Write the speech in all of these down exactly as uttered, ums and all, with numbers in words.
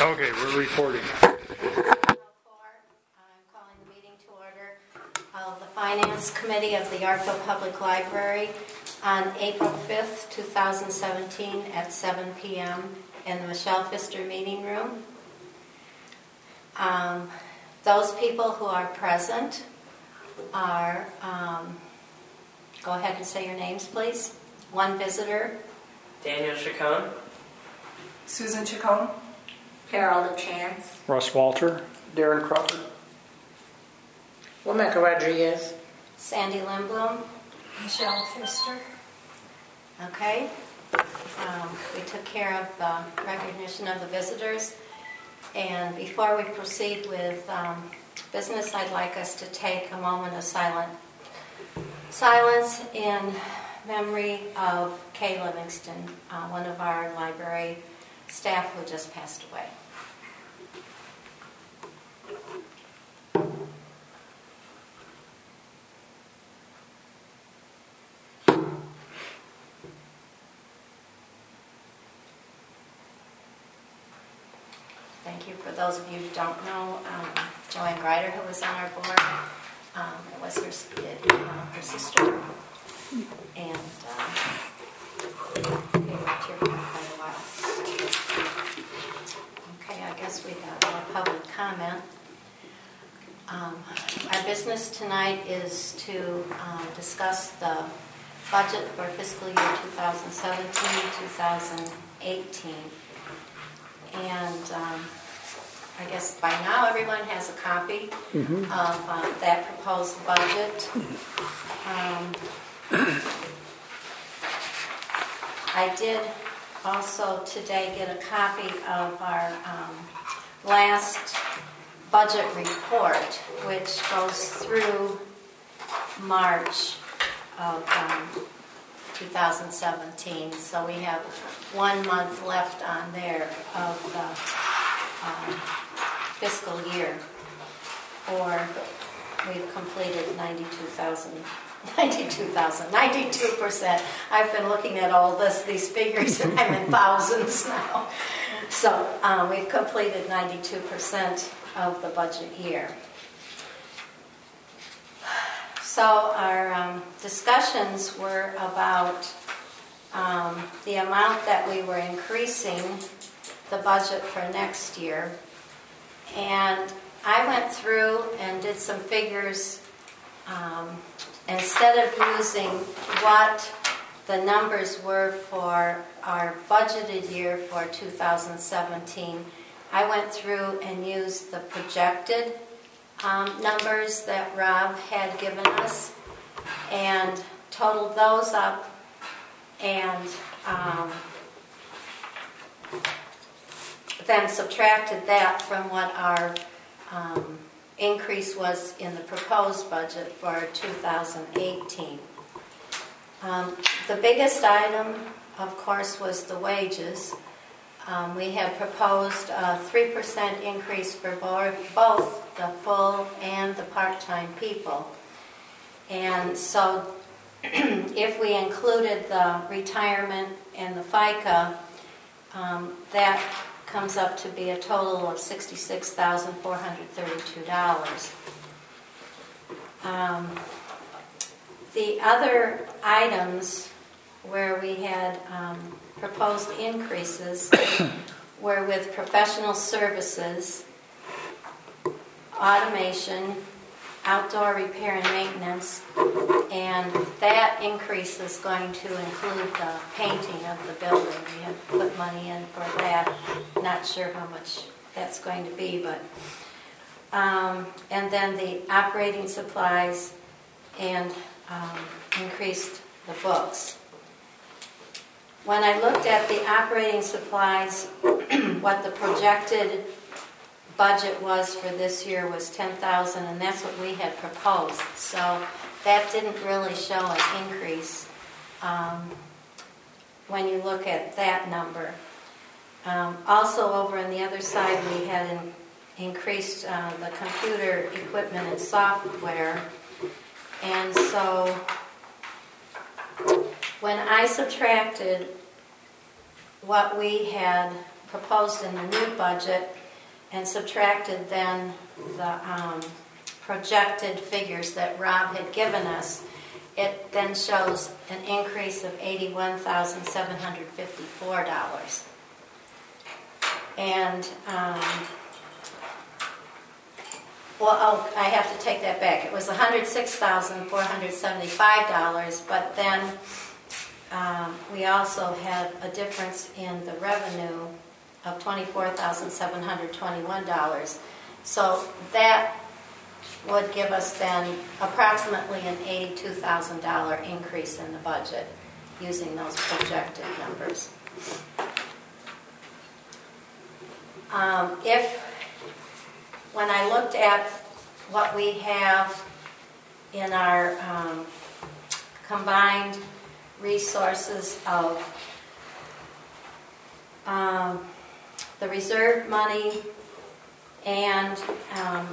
Okay, we're recording. I'm calling the meeting to order of the Finance Committee of the Yarkville Public Library on April fifth, twenty seventeen at seven p.m. in the Michelle Pfister Meeting Room. Um, those people who are present are, um, go ahead and say your names, please. One visitor. Daniel Chacon. Susan Chacon. Carol LaChance. Russ Walter. Darren Crawford. Lamecca Rodriguez. Sandy Lindblom. Michelle Pfister. Okay. Um, we took care of the recognition of the visitors. And before we proceed with um, business, I'd like us to take a moment of silent silence in memory of Kay Livingston, uh, one of our library staff who just passed away. Thank you. For those of you who don't know, um, Joanne Greider, who was on our board, um, it was her, it, uh, her sister, and um, they worked here for quite a while. Okay, I guess we got more public comment. Um, our business tonight is to um, discuss the budget for fiscal year twenty seventeen to twenty eighteen. And um, I guess by now everyone has a copy mm-hmm. of uh, that proposed budget. Um, I did also today get a copy of our um, last budget report, which goes through March of um, two thousand seventeen. So we have one month left on there of the um, fiscal year, or we've completed ninety-two thousand, ninety-two thousand, ninety-two percent. I've been looking at all this, these figures, and I'm in thousands now. So um, we've completed ninety-two percent of the budget year. So our um, discussions were about um, the amount that we were increasing the budget for next year. And I went through and did some figures. Um, instead of using what the numbers were for our budgeted year for two thousand seventeen, I went through and used the projected um, numbers that Rob had given us and totaled those up and um, then subtracted that from what our um, increase was in the proposed budget for two thousand eighteen. Um, the biggest item, of course, was the wages. Um, we had proposed a three percent increase for both the full and the part-time people. And so if we included the retirement and the FICA, um, that comes up to be a total of sixty-six thousand four hundred thirty-two dollars. Um, the other items where we had um, proposed increases were with professional services, automation, outdoor repair and maintenance, and that increase is going to include the painting of the building. We have put money in for that. Not sure how much that's going to be, but um, and then the operating supplies and um, increased the books. When I looked at the operating supplies, what the projected budget was for this year was ten thousand dollars, and that's what we had proposed. So that didn't really show an increase um, when you look at that number. Um, also over on the other side, we had in, increased uh, the computer equipment and software. And so when I subtracted what we had proposed in the new budget and subtracted then the um, projected figures that Rob had given us, it then shows an increase of eighty-one thousand seven hundred fifty-four dollars. And, um, well, oh, I have to take that back. It was one hundred six thousand four hundred seventy-five dollars, but then um, we also had a difference in the revenue of twenty-four thousand seven hundred twenty-one dollars. So that would give us then approximately an eighty-two thousand dollars increase in the budget using those projected numbers. Um, if, when I looked at what we have in our um, combined resources of um, the reserve money and um,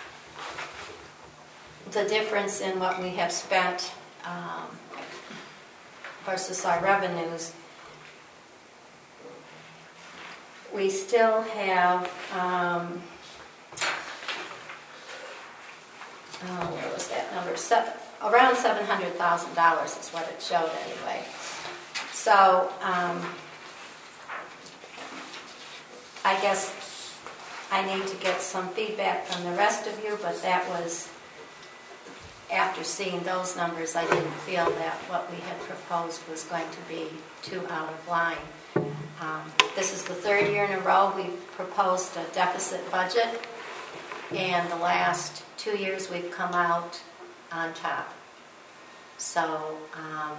the difference in what we have spent um, versus our revenues, we still have, um, oh, where was that number? Seven, around seven hundred thousand dollars is what it showed anyway. So, um, I guess I need to get some feedback from the rest of you, but that was, after seeing those numbers, I didn't feel that what we had proposed was going to be too out of line. Um, this is the third year in a row we've proposed a deficit budget, and the last two years we've come out on top. So um,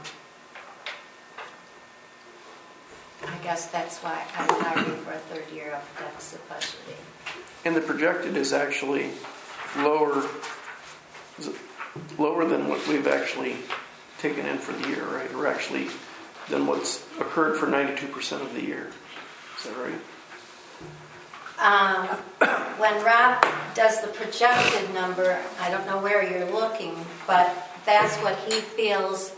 I guess that's why I would argue for a third year of deficit budgeting. And the projected is actually lower, is it lower than what we've actually taken in for the year, right? Or actually than what's occurred for ninety-two percent of the year. Is that right? Um, when Rob does the projected number, I don't know where you're looking, but that's what he feels.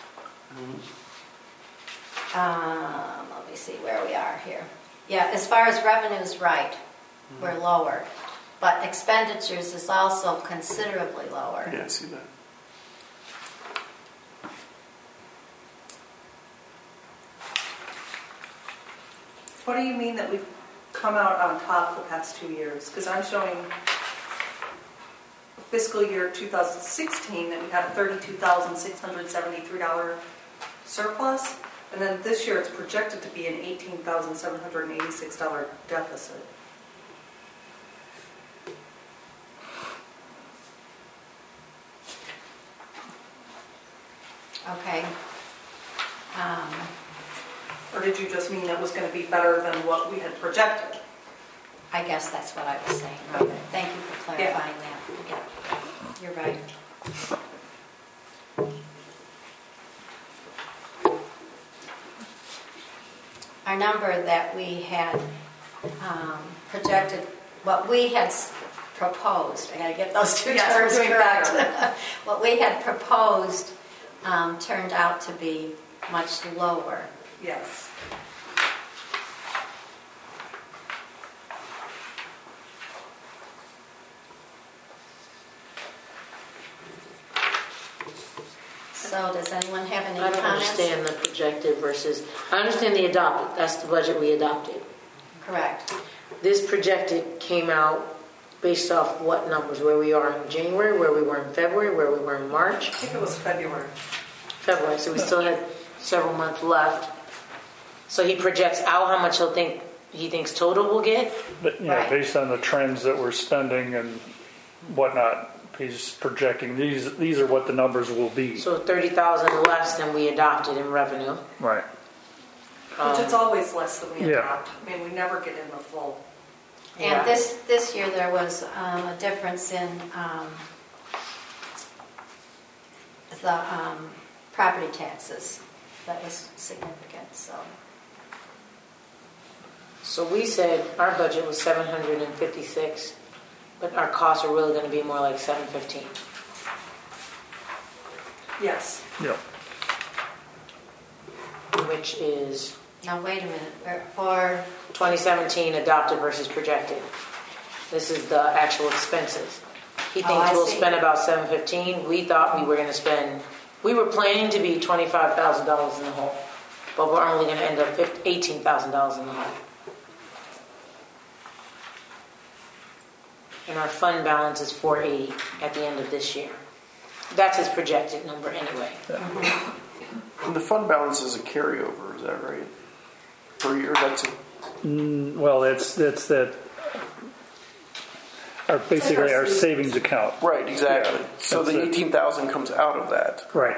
Um, let me see where we are here. Yeah, as far as revenues, right, we're lower. But expenditures is also considerably lower. Yeah, I see that. What do you mean that we've come out on top the past two years? Because I'm showing fiscal year two thousand sixteen that we had a thirty-two thousand six hundred seventy-three dollars surplus, and then this year it's projected to be an eighteen thousand seven hundred eighty-six dollars deficit. Okay. Um, Or did you just mean it was going to be better than what we had projected? I guess that's what I was saying, Robert. Thank you for clarifying that. Yeah, you're right. Our number that we had um, projected, what we had s- proposed, I got to get those two Yes, terms we're doing correct. better. What we had proposed um, turned out to be much lower. Yes. So does anyone have any I don't comments? understand the projected versus, I understand the adopted, that's the budget we adopted. Correct. This projected came out based off what numbers, where we are in January, where we were in February, where we were in March, I think it was February. February, so we still had several months left. So he projects out how much he'll think, he thinks total will get? But, yeah, Right. based on the trends that we're spending and whatnot, he's projecting these. These are what the numbers will be. So thirty thousand less than we adopted in revenue. Right. Um, Which it's always less than we Yeah. adopt. I mean, we never get in the full. And Yeah. this, this year there was um, a difference in um, the um, property taxes that was significant, so. So we said our budget was seven hundred fifty-six, but our costs are really going to be more like seven fifteen. Yes. Yep. Which is Now, wait a minute, for- for, twenty seventeen adopted versus projected. This is the actual expenses. He Oh, thinks I we'll see. spend about seven fifteen. We thought we were going to spend, we were planning to be twenty-five thousand dollars in the hole, but we're only going to end up eighteen thousand dollars in the hole. And our fund balance is four eighty at the end of this year. That's his projected number anyway. And the fund balance is a carryover, is that right? Per year, that's a, Mm, Well, it's, it's that, our, basically our savings account. right, exactly. Yeah, So that's the it. eighteen thousand comes out of that. Right.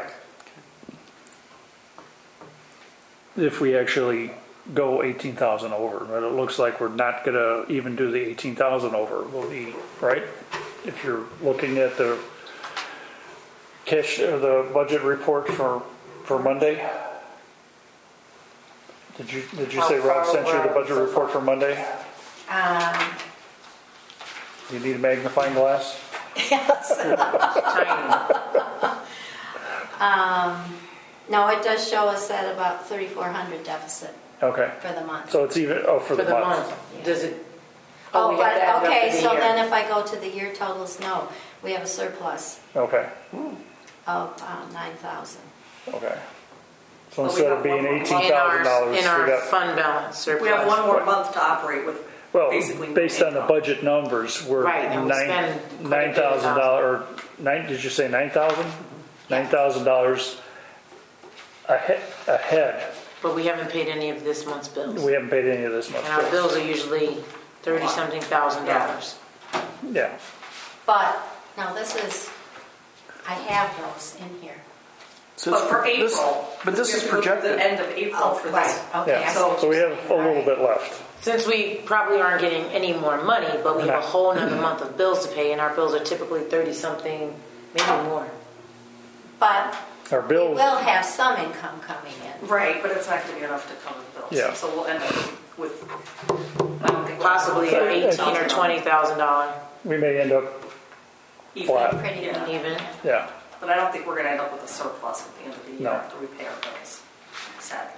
If we actually go eighteen thousand over, but it looks like we're not gonna even do the eighteen thousand over, we'll be, right? If you're looking at the cash, uh, the budget report for, for Monday. Did you, did you How say Rob far sent you the over budget so report far? for Monday? um, You need a magnifying glass? Tiny. um, no, it does show us at about thirty-four hundred deficit Okay, for the month. so it's even, oh, for For the the month. month, does it? Oh, we have to add it but, up okay, for the so year. then if I go to the year totals, no, we have a surplus Okay, of uh, nine thousand. okay. So But we instead have of being one more eighteen In thousand our, dollars, in our we got, fund balance surplus. We have one more month to operate with well, basically. no based on the income. budget numbers, we're Right, and we nine, spend quite a nine bit of thousand dollars, or nine, did you say nine thousand? Nine thousand dollars ahead, ahead. But we haven't paid any of this month's bills. We haven't paid any of this month's And our bills. bills are usually thirty-something thousand dollars. Yeah, But, no, this is, I have those in here. So But it's for pro- this- April. But this we is have to go through projected. The end of April for right, this. okay. I yeah, see so- what so we you're have a saying, little right. bit left. Since we probably aren't getting any more money, but we have a No. whole nother month of bills to pay, and our bills are typically thirty-something, maybe more. But Our we bills, will have some income coming in. Right, but it's not going to be enough to cover the bills. Yeah. So we'll end up with, I don't think. we'll Possibly have eighteen or twenty thousand dollars we may end up, even. flat. Pretty Yeah. good. even. yeah, But I don't think we're going to end up with a surplus at the end of the year No. after we pay our bills, sadly.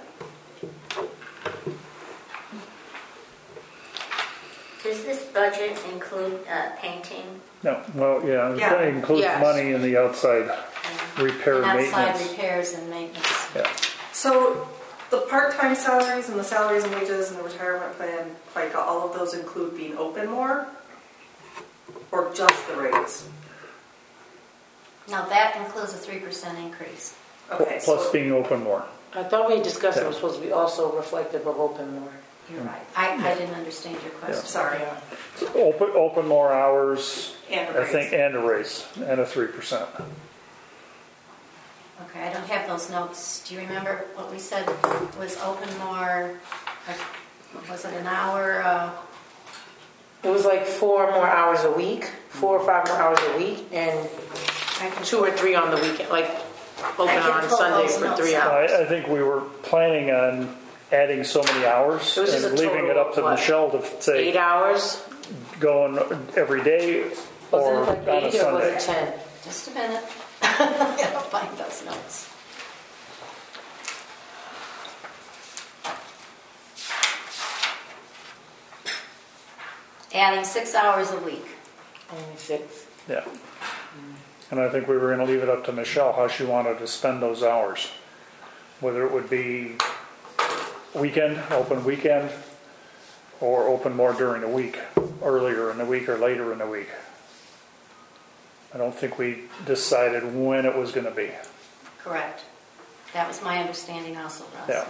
Does this budget include uh, painting? no, well, yeah, Yeah. it includes Yes. money in the outside repair And and outside maintenance. repairs and maintenance. Yeah, So the part-time salaries and the salaries and wages and the retirement plan, FICA, all of those include being open more? Or just the raise? Now, that includes a three percent increase. Okay, plus so being open more. I thought we discussed it Yeah. was supposed to be also reflective of open more. You're right. I, I didn't understand your question. sorry. Yeah. Open, open more hours, And a I think, raise. and a raise, and a three percent. Okay, I don't have those notes. Do you remember what we said was open more, like, was it an hour? uh, It was like four more hours a week, four or five more hours a week, and I can- two or three on the weekend, like open I can on pull Sunday those for notes three out. hours. I, I think we were planning on adding so many hours It was just and a leaving it total up to of what? Michelle to Eight say, hours? going every day or Wasn't it like on a eight or was Sunday. it ten? Just a minute. I gotta find those notes. Adding six hours a week. Only six. Yeah. And I think we were going to leave it up to Michelle how she wanted to spend those hours. Whether it would be weekend, open weekend, or open more during the week, earlier in the week or later in the week. I don't think we decided when it was going to be. Correct. That was my understanding also, Russ. Yeah.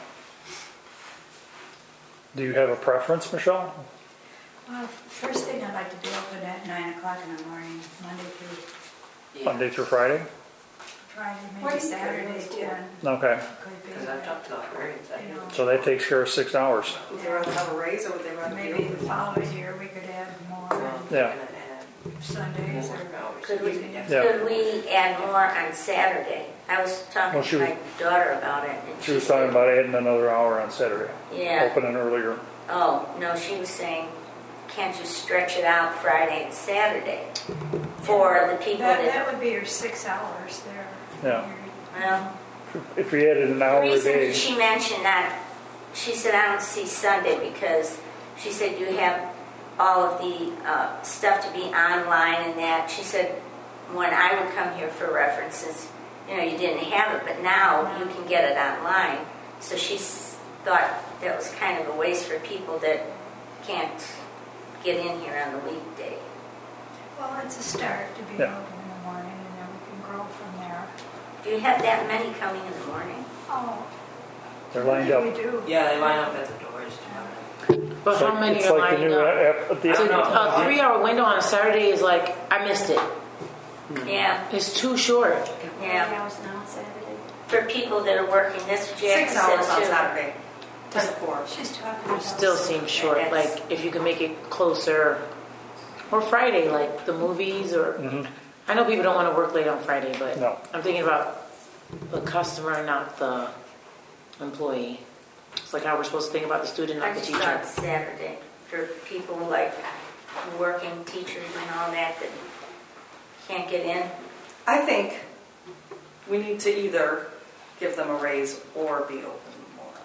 Do you have a preference, Michelle? Well, first thing I'd like to do open at nine o'clock in the morning, Monday through Monday through Friday? Friday, Why maybe do you care? Saturday That's cool. ten. Okay. Could be. Because I've talked to librarians. I You know, So that takes care of six hours. would they rather have a raise or would they rather be maybe open? the following year we could add more Well, Yeah. and- and Sundays more or. hours. Could we, Yeah. Yeah. could we add more on Saturday? I was talking Well, she to was- my daughter about it. And She was talking about adding another hour on Saturday. Yeah. Opening earlier. Oh, no, she was saying, can't you stretch it out Friday and Saturday for the people That, that, that would be your six hours there. Yeah. well, If we added an the hour a reason day. that she mentioned that she said, I don't see Sunday because she said you have all of the uh, stuff to be online and that. She said when I would come here for references, you know, you didn't have it, but now you can get it online. So she s- thought that was kind of a waste for people that can't get in here on the weekday. Well, it's a start to be Yeah. open in the morning, and then we can grow from there. Do you have that many coming in the morning? Oh, They're lined we up. do. Yeah, they line up at the doors too. But It's how like- many it's are like the lining new up? app- at the- So a three-hour window on a Saturday is like, I missed it. Yeah, It's too short. yeah. hours now, Saturday? For people that are working, this Jack Six hours said on too. Saturday, ten to four. She's talking about. It still seems short. That's- Like if you could make it closer, or Friday, like the movies, or Mhm. I know people don't want to work late on Friday, but No. I'm thinking about the customer, not the employee. It's like how we're supposed to think about the student, I not the just teacher. thought Saturday for people like working teachers and all that that can't get in. I think we need to either give them a raise or be open more.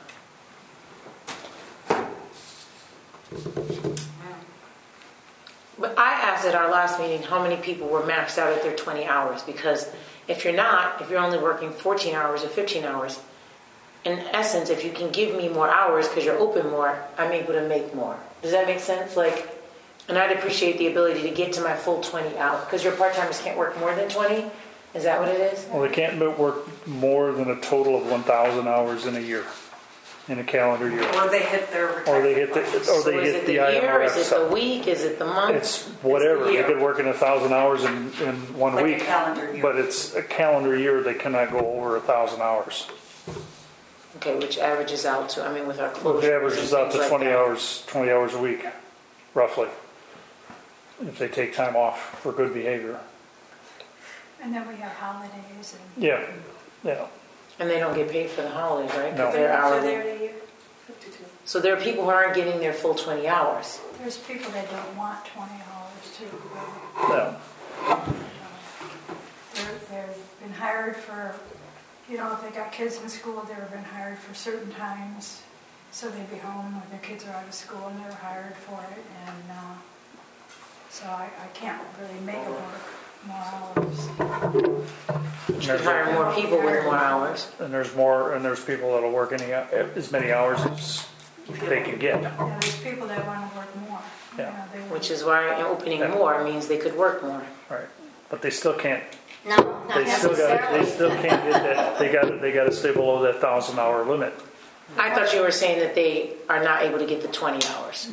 But I asked at our last meeting how many people were maxed out at their twenty hours, because if you're not, if you're only working fourteen hours or fifteen hours, in essence, if you can give me more hours because you're open more, I'm able to make more. Does that make sense? Like, and I'd appreciate the ability to get to my full twenty hours, because your part-timers can't work more than twenty. Is that what it is? Well, they can't work more than a total of one thousand hours in a year, in a calendar year. Or they hit their Or they hit the, retirement or So they is hit it the the year? Is it I M R F. the week? Is it the month? It's whatever. They year. could work in a thousand hours in, in one Like a week. calendar year. But it's a calendar year, they cannot go over a thousand hours. Okay, which averages out to, I mean, with our Well, closures. it averages and out things to like twenty that. hours, twenty hours a week, roughly. If they take time off for good behavior. And then we have holidays and. Yeah, yeah. And they don't get paid for the holidays, right? 'Cause No. They're So hourly. there they- fifty-two. So there are people who aren't getting their full twenty hours. There's people that don't want twenty hours too. No. They're, they've been hired for, you know, if they got kids in school, they've been hired for certain times. So they'd be home when their kids are out of school and they're hired for it. And uh, so I, I can't really make it work more hours. You should hire more people with more hours. And there's more, and there's people that'll work any, as many hours as they can get. Yeah, there's people that want to work more. You Yeah. know, they Which is why opening Yeah. more means they could work more. Right. But they still can't, No, not they still got, they necessarily. still can't get that, they got, they got to stay below that thousand hour limit. I thought you were saying that they are not able to get the twenty hours.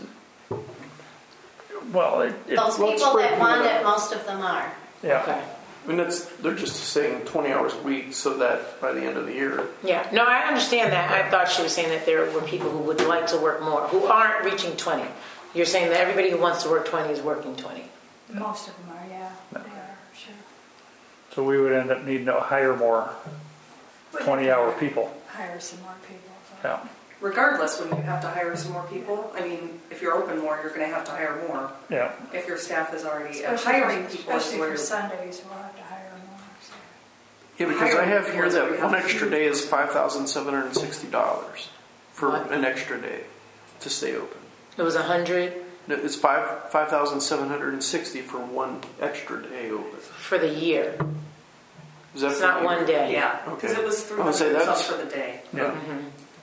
Well, it. it- Those let's people break that want it. it, most of them are. Yeah. Okay. I mean, that's, they're just saying twenty hours a week so that by the end of the year, Yeah. No, I understand that. I thought she was saying that there were people who would like to work more, who aren't reaching twenty. You're saying that everybody who wants to work twenty is working twenty. Most of them are, yeah, they are, sure. So we would end up needing to hire more We'd have twenty to hour hire- people. Hire some more people. but- Yeah. Regardless, when you have to hire some more people, I mean, if you're open more, you're gonna have to hire more. Yeah. If your staff is already, and Especially hiring for- people is Especially where for you're. Sundays, we'll have to hire more, so. yeah, because I have here Hiring that people one is- extra day is five thousand seven hundred and sixty dollars for What? an extra day to stay open. It was a hundred No, it's five five thousand seven hundred and sixty for one extra day open. for the year. Is that It's for not you? one day. Yeah, because Okay. it was three I would say hundred that's- for the day. Yeah. Mhm.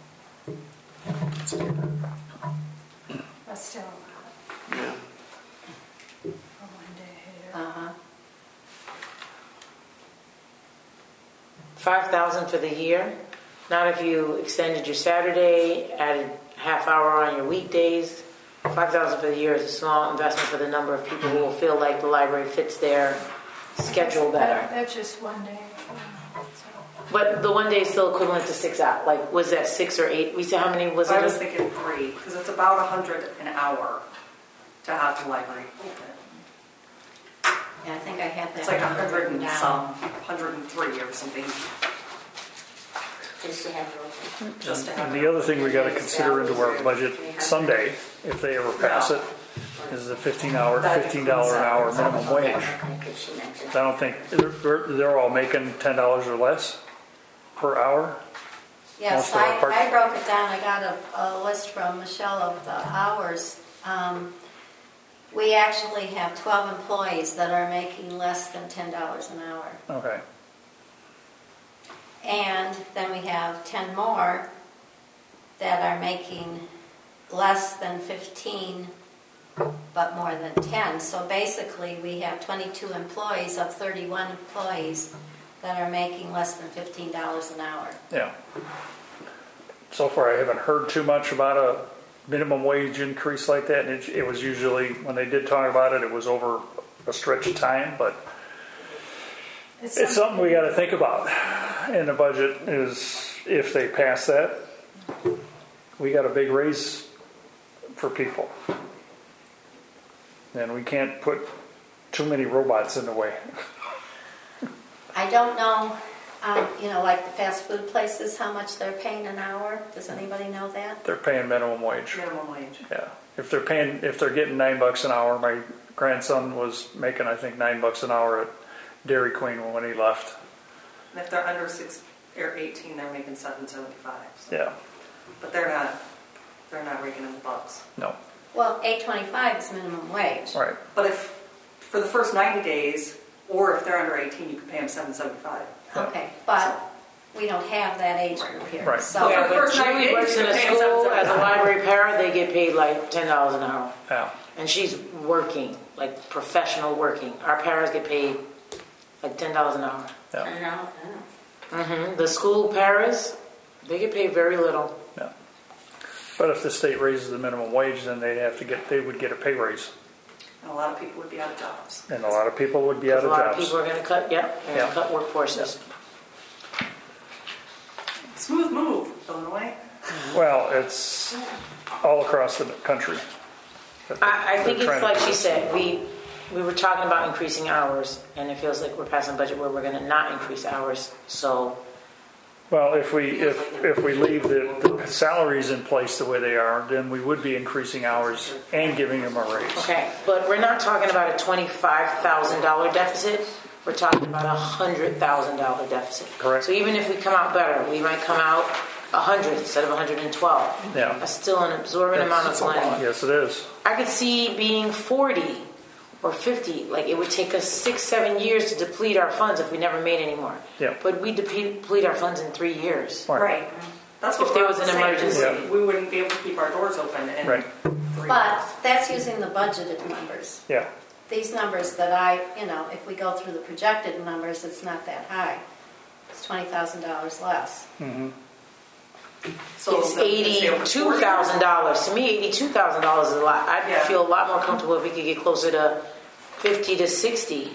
That's still a lot Yeah. for one day here. Uh-huh. Five thousand for the year. Not if you extended your Saturday, added half hour on your weekdays. Five thousand for the year is a small investment for the number of people who will feel like the library fits their schedule That- better. That's just one day. um, so. But the one day is still equivalent to six out. Like, was that six or eight? We said how many was I it? was thinking three, because it's about a hundred an hour to have the library open. Yeah, I think I had that. It's like a number hundred written and down. some, hundred and three or something, Just to have those. just to have. And the other thing we got to consider into our budget Sunday, if they ever pass it, is the fifteen hour, fifteen dollar an hour minimum wage. Because she mentioned. I don't think, they're, they're all making ten dollars or less per hour. Yes, Most of our I, part- I broke it down. I got a, a list from Michelle of the hours. Um, we actually have twelve employees that are making less than ten dollars an hour. Okay, And then we have ten more that are making less than fifteen, but more than ten. So basically, we have twenty-two employees of thirty-one employees that are making less than fifteen dollars an hour. yeah. So far, I haven't heard too much about a minimum wage increase like that. And it, it was usually, when they did talk about it, it was over a stretch of time, but it's something we gotta think about. And the budget is, if they pass that, we got a big raise for people. And we can't put too many robots in the way. I don't know, um, you know, like the fast food places, how much they're paying an hour. Does anybody know that? They're paying minimum wage. Minimum wage. Yeah. If they're paying, if they're getting nine bucks an hour, my grandson was making, I think, nine bucks an hour at Dairy Queen when he left. And if they're under six or eighteen, they're making seven seventy-five. So. Yeah. But they're not, they're not raking in the bucks. No. Well, eight twenty-five is minimum wage. Right. But if, for the first ninety days, or if they're under eighteen, you can pay them seven seventy-five. Okay, but we don't have that age group here. Right. So Yeah, For the but first ninety Julie days, works you in a pay them school as a seven seventy-five. library para, they get paid like ten dollars an hour. Yeah. And she's working, like professional working. Our paras get paid like ten dollars an hour. Yeah. I know, I know. hmm The school paras, they get paid very little. Yeah. But if the state raises the minimum wage, then they'd have to get, they would get a pay raise. And a lot of people would be out of jobs. And a lot of people would be out A of lot of jobs. people are going to cut, yep, they're going Yeah. to cut workforces. Smooth move, Illinois. Well, it's all across the country. that they're- I, I think they're it's trying like to she do. said, we we were talking about increasing hours, and it feels like we're passing a budget where we're going to not increase hours. So, Well, if we, if, if we leave the, the salaries in place the way they are, then we would be increasing hours and giving them a raise. okay, but we're not talking about a twenty-five thousand dollars deficit. We're talking about a one hundred thousand dollars deficit. Correct. So even if we come out better, we might come out one hundred instead of one hundred twelve. Yeah. That's still an absorbent amount of money. Yes, it is. I could see being forty or fifty. Like it would take us six, seven years to deplete our funds if we never made any more. Yeah. But we deplete deplete our funds in three years. Right. That's what If there Rob was an saying. emergency. Yeah. We wouldn't be able to keep our doors open in Right. three But months. that's using the budgeted numbers. Yeah. These numbers that I, you know, if we go through the projected numbers, it's not that high. It's twenty thousand dollars less. Mm-hmm. So It's the- say over eighty-two thousand dollars. To me, eighty-two thousand dollars is a lot. I'd Yeah. feel a lot more comfortable if we could get closer to fifty to sixty.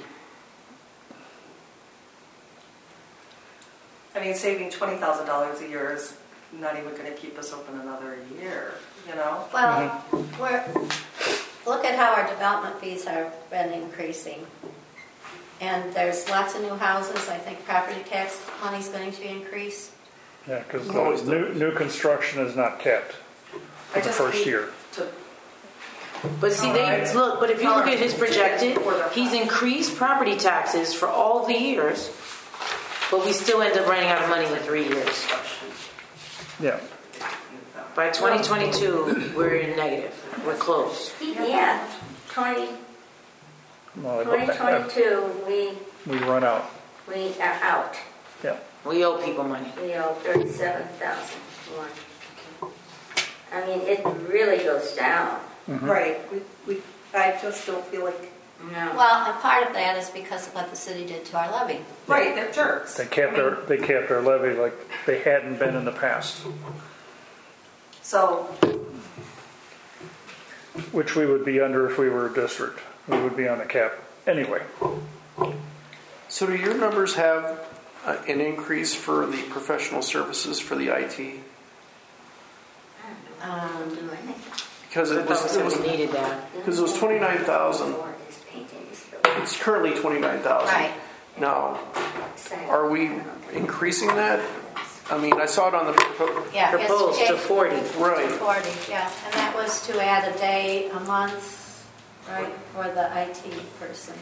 I mean, saving twenty thousand dollars a year is not even going to keep us open another year, you know? Well, we're, look at how our development fees have been increasing. And there's lots of new houses. I think property tax money's going to increase. Yeah, because Always new, new construction is not kept for I the just first hate year. to- But see, they look. But if you look at his projected, he's increased property taxes for all the years, but we still end up running out of money in three years. Yeah. By twenty twenty-two, we're in negative. We're close. Yeah, twenty, Well, I- twenty twenty-two, we, we run out. we are out. Yeah. We owe people money. We owe thirty-seven thousand one. I mean, it really goes down. Mm-hmm. Right. We, we, I just don't feel like, No. Well, and part of that is because of what the city did to our levy. right, they're jerks. They kept I mean, their, they kept their levy like they hadn't been in the past, So, which we would be under if we were a district. We would be on the cap anyway. So do your numbers have uh, an increase for the professional services for the I T? Um, Because I it thought we was, it said was, we needed that. because it was twenty-nine thousand. It's currently twenty-nine thousand. Right. Now, are we increasing that? I mean, I saw it on the, propo- Yeah, it's Proposed to it- forty. right. forty, yeah. And that was to add a day a month, right, for the I T person.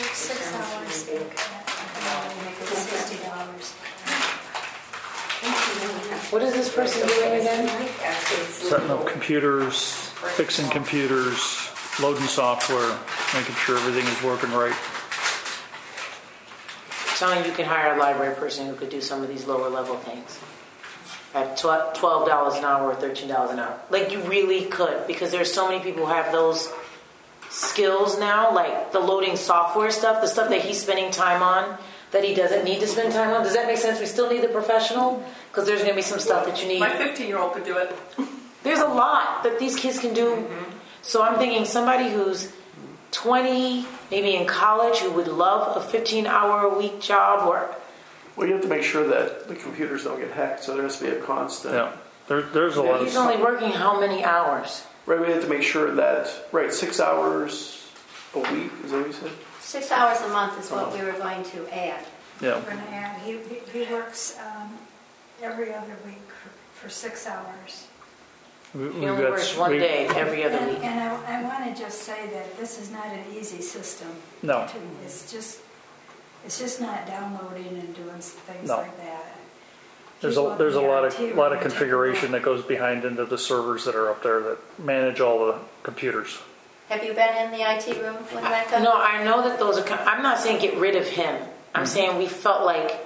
Six hours. Sixty dollars. What is this person doing again? Setting up computers, fixing computers, loading software, making sure everything is working right. Telling you can hire a library person who could do some of these lower level things at twelve dollars an hour or thirteen dollars an hour. Like you really could, because there's so many people who have those skills now, like the loading software stuff, the stuff that he's spending time on that he doesn't need to spend time on. Does that make sense? We still need the professional, because there's going to be some stuff that you need. My fifteen-year-old could do it. There's a lot that these kids can do. Mm-hmm. So I'm thinking somebody who's twenty, maybe in college, who would love a fifteen-hour-a-week job. Or Well, you have to make sure that the computers don't get hacked, so there has to be a constant. Yeah, there, there's a Yeah, lot of he's only working how many hours? Right, we have to make sure that, right, six hours a week, is that what you said? Six hours a month is what we were going to add. Yeah. We're gonna add, he, he he works um, every other week for, for six hours. We, He we've only got- works one we- day every other And, week. and I, I want to just say that this is not an easy system. No. to- It's just, it's just not downloading and doing things No. like that. There's a, People there's a in the lot I T of, lot of room take a configuration look. that goes behind into the servers that are up there that manage all the computers. Have you been in the I T room when that comes? No, I know that those are. I'm not saying get rid of him. I'm Mm-hmm. saying we felt like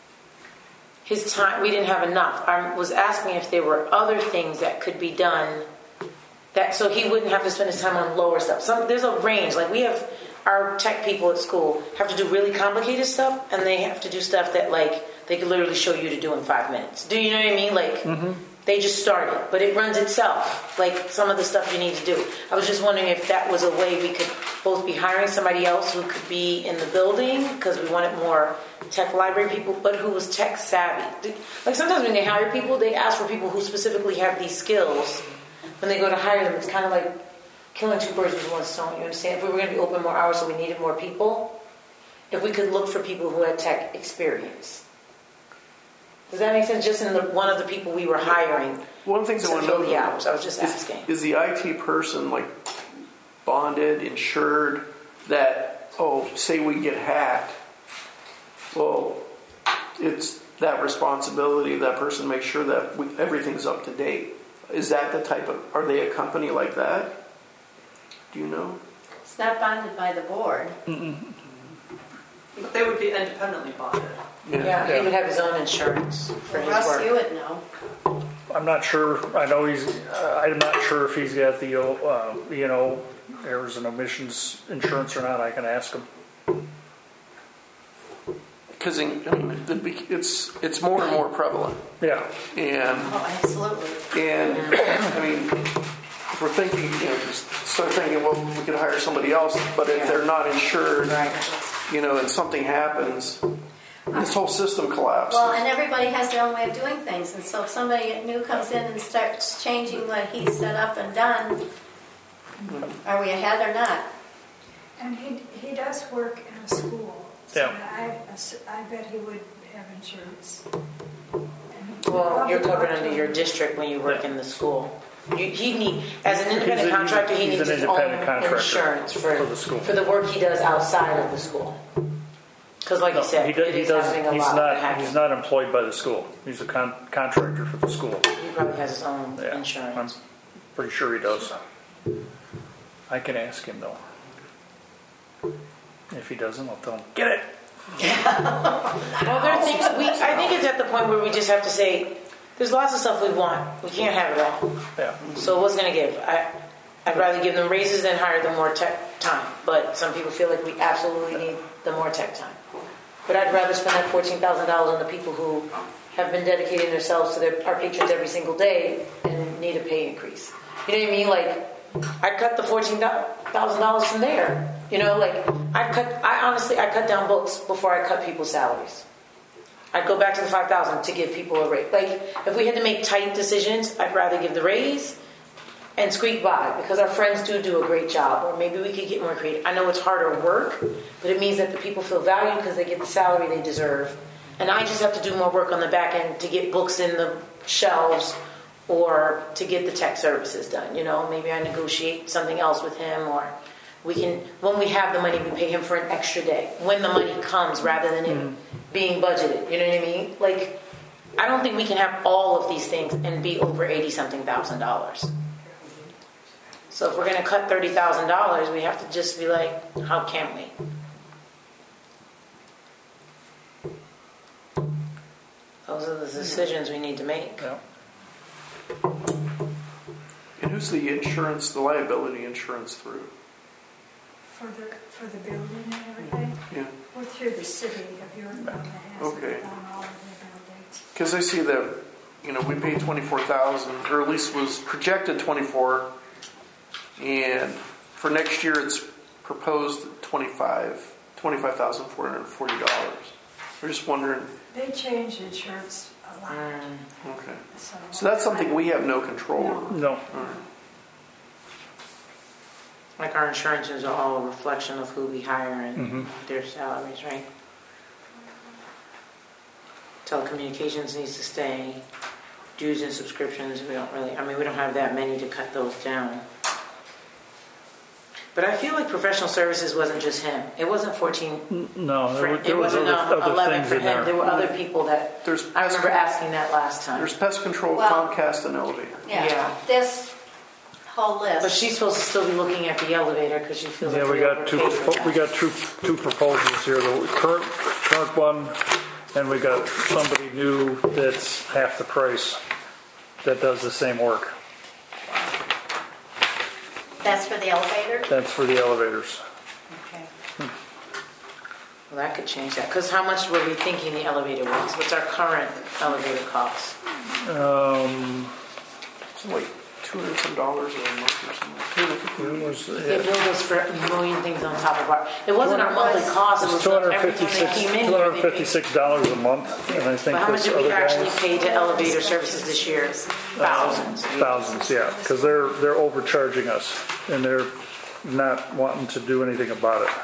his time. We didn't have enough. I was asking if there were other things that could be done, that so he wouldn't have to spend his time on lower stuff. Some there's a range. Like we have our tech people at school have to do really complicated stuff, and they have to do stuff that like they could literally show you to do in five minutes. Do you know what I mean? Like. Mm-hmm. They just started, but it runs itself, like some of the stuff you need to do. I was just wondering if that was a way we could both be hiring somebody else who could be in the building, because we wanted more tech library people, but who was tech savvy. Like sometimes when they hire people, they ask for people who specifically have these skills. When they go to hire them, it's kind of like killing two birds with one stone. You understand? If we were going to be open more hours so we needed more people, if we could look for people who had tech experience. Does that make sense? Just in the, one of the people we were hiring One of the things to I want to fill know the hours. I was just is, asking. is the I T person like bonded, insured, that, oh, say we get hacked, well, it's that responsibility of that person to make sure that we, everything's up to date. Is that the type of, are they a company like that? Do you know? It's not bonded by the board. But they would be independently bonded. Yeah, he would have his own insurance for his Russ, work. you would know. I'm not sure, I know he's, uh, I'm not sure if he's got the, uh, you know, errors and omissions insurance or not. I can ask him. Because I mean, it's it's more and more prevalent, Yeah. and Oh, absolutely. and I mean, if we're thinking, you know, just start thinking, well, we could hire somebody else, but if they're not insured, you know, and something happens, this whole system collapses. Well, and everybody has their own way of doing things, and so if somebody new comes in and starts changing what he's set up and done, are we ahead or not? And he, he does work in a school. So Yeah. I, I bet he would have insurance. Well, you're covered under your district when you work in the school. You, he need, as an independent He's a- contractor, he he's needs an his own independent contractor insurance for, for the school. for the work he does outside of the school. Because like No, you said, he does, it he is does, happening a he's lot. not, with hacking. he's not employed by the school. He's a con- contractor for the school. He probably has his own Yeah. insurance. I'm pretty sure he does. I can ask him though. If he doesn't, I'll tell him, get it. Well, there are things we. I think it's at the point where we just have to say, there's lots of stuff we want. We can't have it all. Yeah. So what's going to give? I, I'd rather give them raises than hire them more tech time. But some people feel like we absolutely need the more tech time. But I'd rather spend that fourteen thousand dollars on the people who have been dedicating themselves to their, our patrons every single day and need a pay increase. You know what I mean? Like, I cut the fourteen thousand dollars from there. You know, like, I cut, I honestly, I cut down books before I cut people's salaries. I'd go back to the five thousand dollars to give people a raise. Like, if we had to make tight decisions, I'd rather give the raise and squeak by, because our friends do do a great job, or maybe we could get more creative. I know it's harder work, but it means that the people feel valued because they get the salary they deserve. And I just have to do more work on the back end to get books in the shelves or to get the tech services done. You know, maybe I negotiate something else with him, or we can, when we have the money, we pay him for an extra day when the money comes rather than it being budgeted. You know what I mean? Like, I don't think we can have all of these things and be over eighty something thousand dollars. So if we're going to cut thirty thousand dollars, we have to just be like, how can we? Those are the decisions we need to make. Yeah. And who's the insurance, the liability insurance through? For the, for the building and everything, Yeah. we're through the city of Yorkville that has Okay. it on all of their buildings. Because I see that, you know, we paid twenty-four thousand, or at least was projected twenty-four, and for next year it's proposed twenty-five, twenty-five thousand four hundred forty dollars. We're just wondering. They change insurance a lot, Mm. Okay. so. So that's something we have no control over. No. All right. Like our insurance is all a reflection of who we hire and Mhm. their salaries, right? Telecommunications needs to stay. Dues and subscriptions, we don't really, I mean, we don't have that many to cut those down. But I feel like professional services wasn't just him. It wasn't fourteen. No, there, For, were- there it was wasn't other, um, other eleven things for in him. There there. were other people that There's I pest, remember asking that last time. there's pest control, Well- Comcast, and elevator. Yeah, Yeah. this whole list. But she's supposed to still be looking at the elevator because she feels Yeah, like we we got two, overpaid for propo- we that. got two, two proposals here, the current, current one, and we got somebody new that's half the price that does the same work. That's for the elevator? That's for the elevators. Okay. Well, that could change that. Because how much were we thinking the elevator was? What's our current elevator cost? Um, It's like two hundred some dollars a month or something. it was, They yeah, billed us for a million things on top of our. It wasn't our monthly cost. It it's was two hundred every time fifty-six, they came in two here. hundred they paid- fifty-six dollars a month, and I think But how much this did we other actually guy, pay to elevator services this year? Thousands. thousands, yeah, because they're, they're overcharging us, and they're not wanting to do anything about it.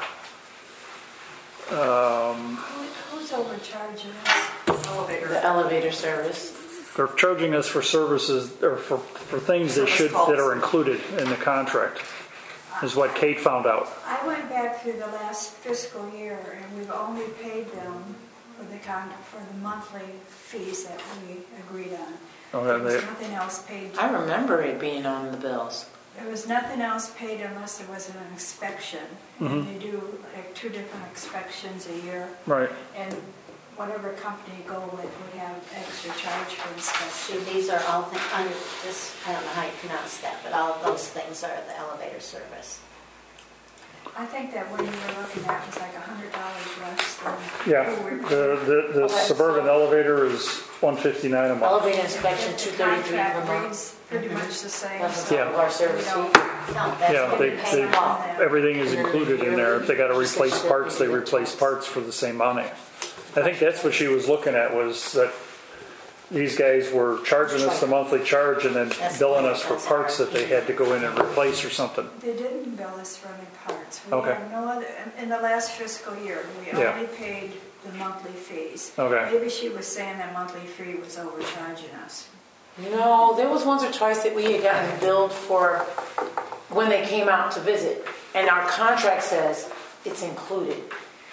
Who- Who's overcharging us? Elevator. The elevator service. They're charging us for services, or for, for things they should, that are included in the contract, is what Kate found out. I went back through the last fiscal year and we've only paid them for the con, for the monthly fees that we agreed on. Oh, There and was they- nothing else paid. I remember it being on the bills. There was nothing else paid unless there was an inspection. And they do like two different inspections a year. Right. And whatever company you go with would have extra charge for See, inspection. these are all, thi- under this, I don't know how you pronounce that, but all of those things are the elevator service. I think that one you were looking at was like a hundred dollars less than. Yeah, who we- the, the, the Okay, suburban so- elevator is one fifty-nine a month. Elevator inspection, The two thirty-three per contract month. reads pretty much the same. That's so the top of our service we don't- fee. No, that's Yeah, what they, we they, pay them. everything is included in there. If they gotta replace parts, they replace parts for the same money. I think that's what she was looking at, was that these guys were charging us the monthly charge and then billing us for parts that they had to go in and replace or something. They didn't bill us for any parts. We Okay. had no other, in- in the last fiscal year, we Yeah. only paid the monthly fees. Okay. Maybe she was saying that monthly fee was overcharging us. No, there was once or twice that we had gotten billed for when they came out to visit. And our contract says it's included.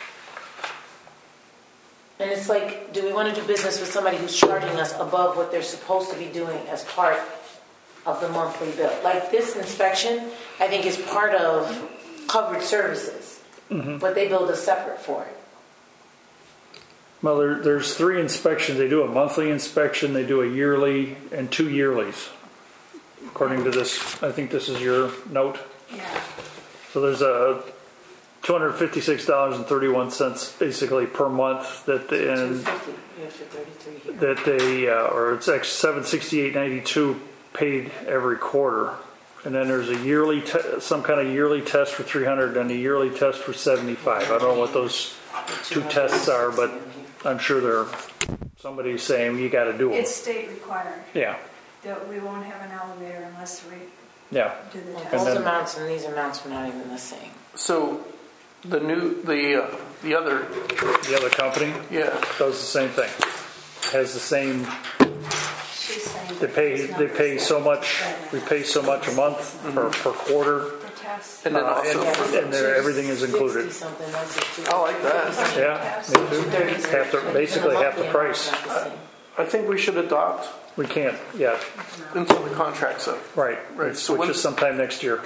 And it's like, do we want to do business with somebody who's charging us above what they're supposed to be doing as part of the monthly bill? Like this inspection, I think is part of covered services, but they billed us separate for it. Well, there, there's three inspections. They do a monthly inspection, they do a yearly, and two yearlies. According to this, I think this is your note. Yeah. So there's a two hundred fifty-six dollars and thirty-one cents basically per month that they, two and fifty, you have to thirty-three here. that they, uh, or it's actually seven sixty-eight ninety-two paid every quarter. And then there's a yearly, te- some kind of yearly test for three hundred and a yearly test for seventy-five. I don't know what those two tests are, but I'm sure they're, somebody's saying you got to do them. It's state required Yeah, that we won't have an elevator unless we yeah. do the Well, test. those then- amounts and these amounts were not even the same. So the new, the, uh, the other, The other company yeah, does the same thing. Has the same, She's saying they that pay, these they pay numbers so are much, better. we pay so much a month or per quarter. The test. and then Uh, also and- for and there- everything is included. sixty something, that's it, two- I like that. Yeah, me too. Half the, basically half the price. I think we should adopt We can't yet, until the contract's up. right. Right, It so when- switches sometime next year.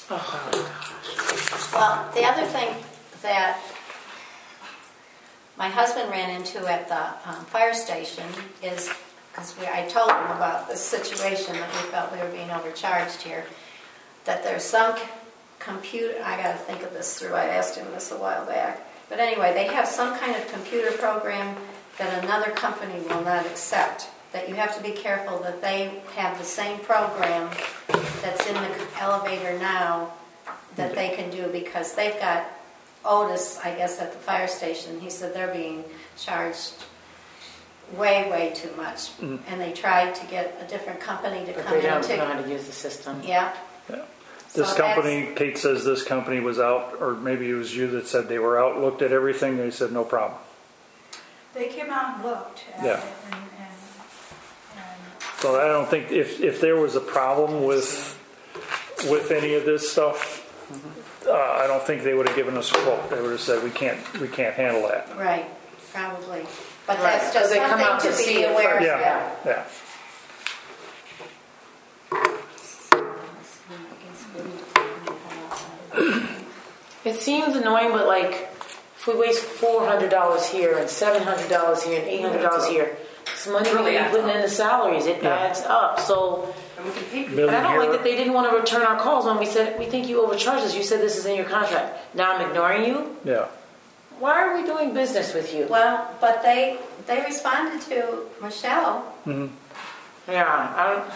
Well, the other thing that my husband ran into at the um, fire station is, because I told him about this situation that we felt we were being overcharged here, that there's some c- computer, I got to think of this through, I asked him this a while back, but anyway, they have some kind of computer program that another company will not accept, that you have to be careful that they have the same program that's in the elevator now that they can do, because they've got Otis, I guess, at the fire station. He said they're being charged way, way too much. Mm. And they tried to get a different company to But come they in don't to... know how to use the system. Yeah. Yeah. So This company, Kate says this company was out, or maybe it was you that said they were out, looked at everything, they said no problem. They came out and looked at Yeah. it and, and, and So I don't think, if, if there was a problem with, with any of this stuff, uh, I don't think they would have given us a quote. They would have said, we can't, we can't handle that. Right, probably. But Right, that's 'cause just they come something out to to see be it aware of. first. Yeah, yeah. It seems annoying, but like, if we waste four hundred dollars here and seven hundred dollars here and eight hundred dollars here, it's money we Really could be adds putting up. in the salaries. It Yeah. adds up. So, And we can pay people. and I don't Million like here. that they didn't want to return our calls when we said, we think you overcharged us. You said this is in your contract. Now I'm ignoring you? Yeah. Why are we doing business with you? Well, but they, they responded to Michelle. Mm-hmm. Yeah, I don't.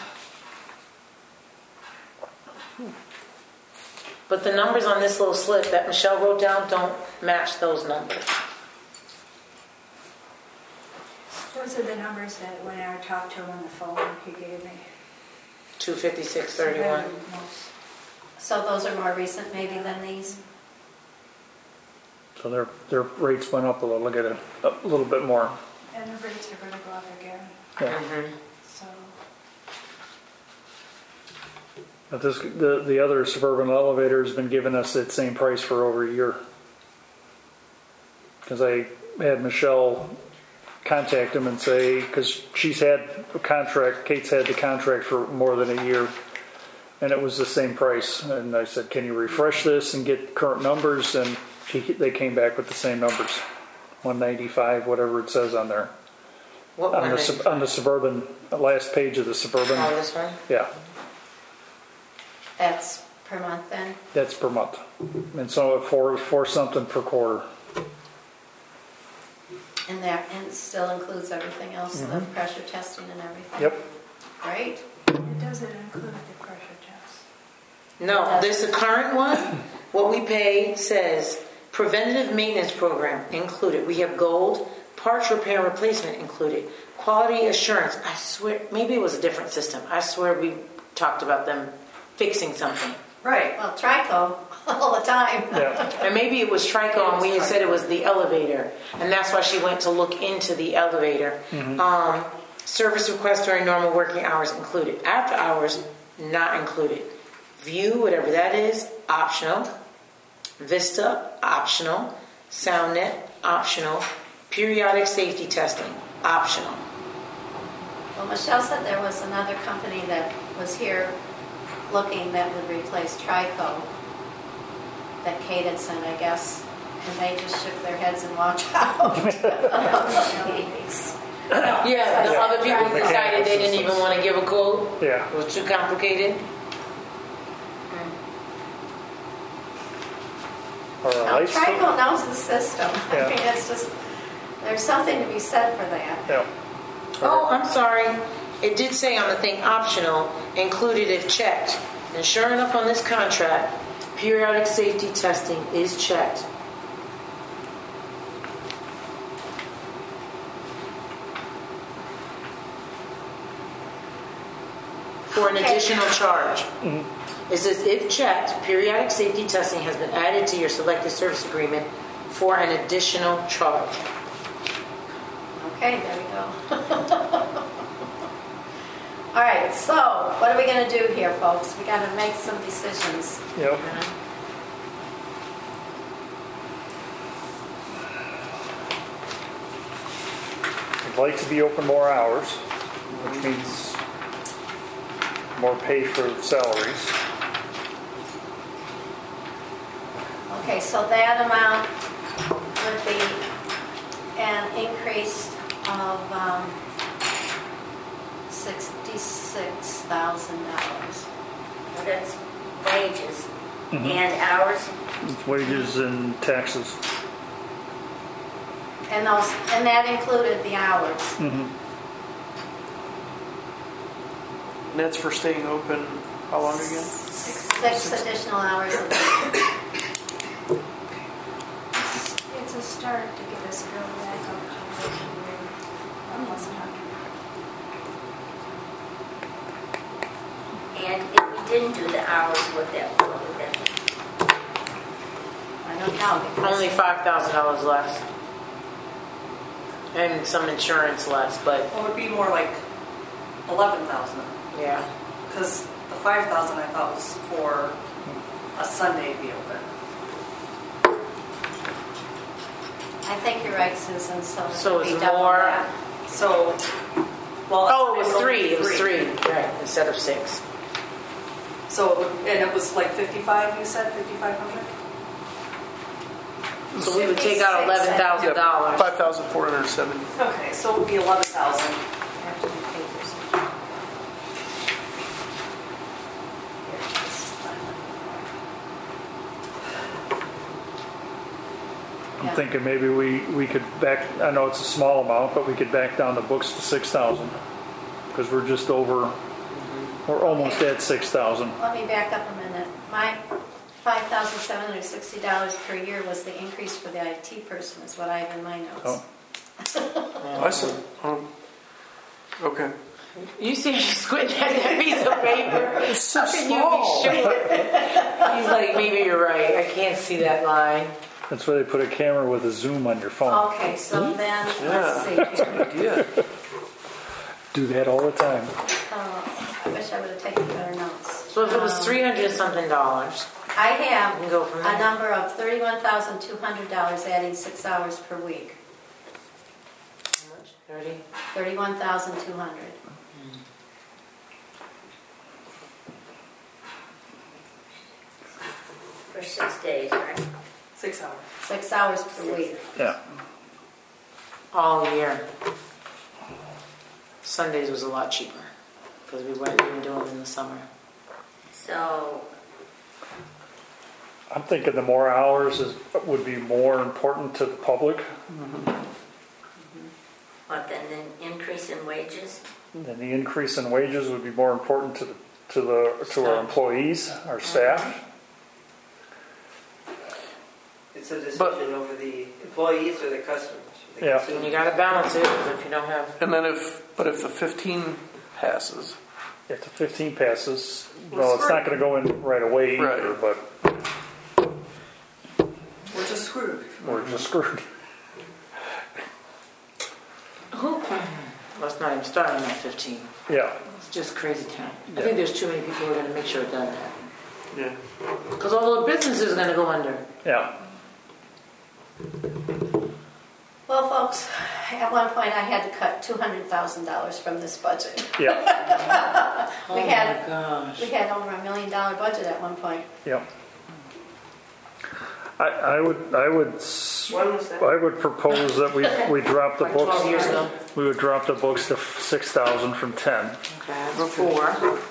But the numbers on this little slip that Michelle wrote down don't match those numbers. those are the numbers that when I talked to him on the phone, he gave me. Two fifty-six thirty-one. Most- So those are more recent maybe than these? So their, their rates went up a little, get a, a little bit more. And the rates are gonna go up again, Yeah. Mm-hmm. so. But this, the, the other Suburban elevator has been giving us that same price for over a year. Because I had Michelle contact him and say, because she's had a contract, Kate's had the contract for more than a year, and it was the same price. And I said, can you refresh this and get current numbers? And she, they came back with the same numbers, one ninety-five, whatever it says on there. What On one? the, sub- on the Suburban, the last page of the Suburban. Oh, this one? Yeah. That's per month then? That's per month. And so for, for something per quarter. And that, and it still includes everything else, the Mhm. pressure testing and everything? Yep. Great. It doesn't include the pressure test. No, this the current one. What we pay says preventative maintenance program included. We have gold, parts repair and replacement included, quality assurance. I swear, maybe it was a different system. I swear we talked about them fixing something. Right. Well, Trico, all the time. Yeah. And maybe it was Trico, and we had said it was the elevator, and that's why she went to look into the elevator. Um, service request during normal working hours included. After hours, not included. View, whatever that is, optional. Vista, optional. SoundNet, optional. Periodic safety testing, optional. Well, Michelle said there was another company that was here looking that would replace Trico that Kate had sent, I guess, and they just shook their heads and walked out. Jeez. Yeah, the Yeah. other people Mechanical decided they didn't even systems. want to give a quote. Yeah. It was too complicated. Or a Now, light switch. Trico knows the system. Yeah. I mean, it's just, there's something to be said for that. Yeah. Oh, I'm sorry. It did say on the thing optional, included if checked. And sure enough on this contract, periodic safety testing is checked. For an Okay. additional charge. It says if checked, periodic safety testing has been added to your selected service agreement for an additional charge. Okay, there we go. All right, so what are we going to do here, folks? We got to make some decisions. Yep. we'd like to be open more hours, which means more pay for salaries. Okay, so that amount would be an increase of um, sixty-six thousand dollars. That's wages Mhm. and hours. It's wages and taxes. And those, and that included the hours. Mhm. And that's for staying open, how long again? Six additional hours a week. It's a start to get us built back up to where we were almost done. And if we didn't do the hours, what that what would that be? I don't know. because- Only five thousand dollars less. And some insurance less, but It would be more like eleven thousand, yeah. because the five thousand I thought was for a Sunday to be open. I think you're right, Susan, so it So would be it's double more- that. So, well. Oh, it was only three. It was three, right, instead of six. So, it would, and it was like fifty-five, you said, fifty-five hundred? So we would take out eleven thousand dollars. Five thousand four hundred seventy. Okay, so it would be eleven thousand. After the papers. Here, this is I'm Yeah. thinking maybe we, we could back, I know it's a small amount, but we could back down the books to six thousand. Because we're just over, we're almost at six thousand. Let me back up a minute. My five thousand seven hundred sixty dollars per year was the increase for the I T person, is what I have in my notes. Oh. I see. Um, okay. You see, she's squinting at that piece of paper. It's so How can small. you be sure? He's like, maybe you're right. I can't see that line. That's why they put a camera with a zoom on your phone. Okay, so then, let's Yeah, see. that's a good idea. Do that all the time. Oh, I wish I would have taken better notes. So if it was Um, three hundred something dollars, I we have can go from a there. number of thirty-one thousand two hundred dollars adding six hours per week. How much? Thirty? thirty-one thousand two hundred. For six days, right? Six hours. Six hours per week. Yeah. All year. Sundays was a lot cheaper because we weren't even doing it in the summer. So, I'm thinking the more hours is, would be more important to the public what then, the increase in wages? and the increase in wages would be more important to the, to the, to our Staff. employees, our staff. It's a decision But- over the employees or the customers. the Yeah. consumers. And you got to balance it 'cause if you don't have. And then if, but if the fifteen passes, If the fifteen passes, well, it's not going to go in right away either, Right. but We're just screwed. we're just screwed. Let's not even start on that fifteen. Yeah. It's just crazy town. I Yeah. think there's too many people who are going to make sure it doesn't happen. yeah. Because all the businesses are going to go under. Yeah. Well, folks, at one point I had to cut two hundred thousand dollars from this budget. Yeah. We oh had- my gosh. We had over a million dollar budget at one point. Yeah. I, I would, I would, s- When was that? I would propose that we, we drop the Like twelve books, years ago. we would drop the books to six thousand from ten. Okay, that's four.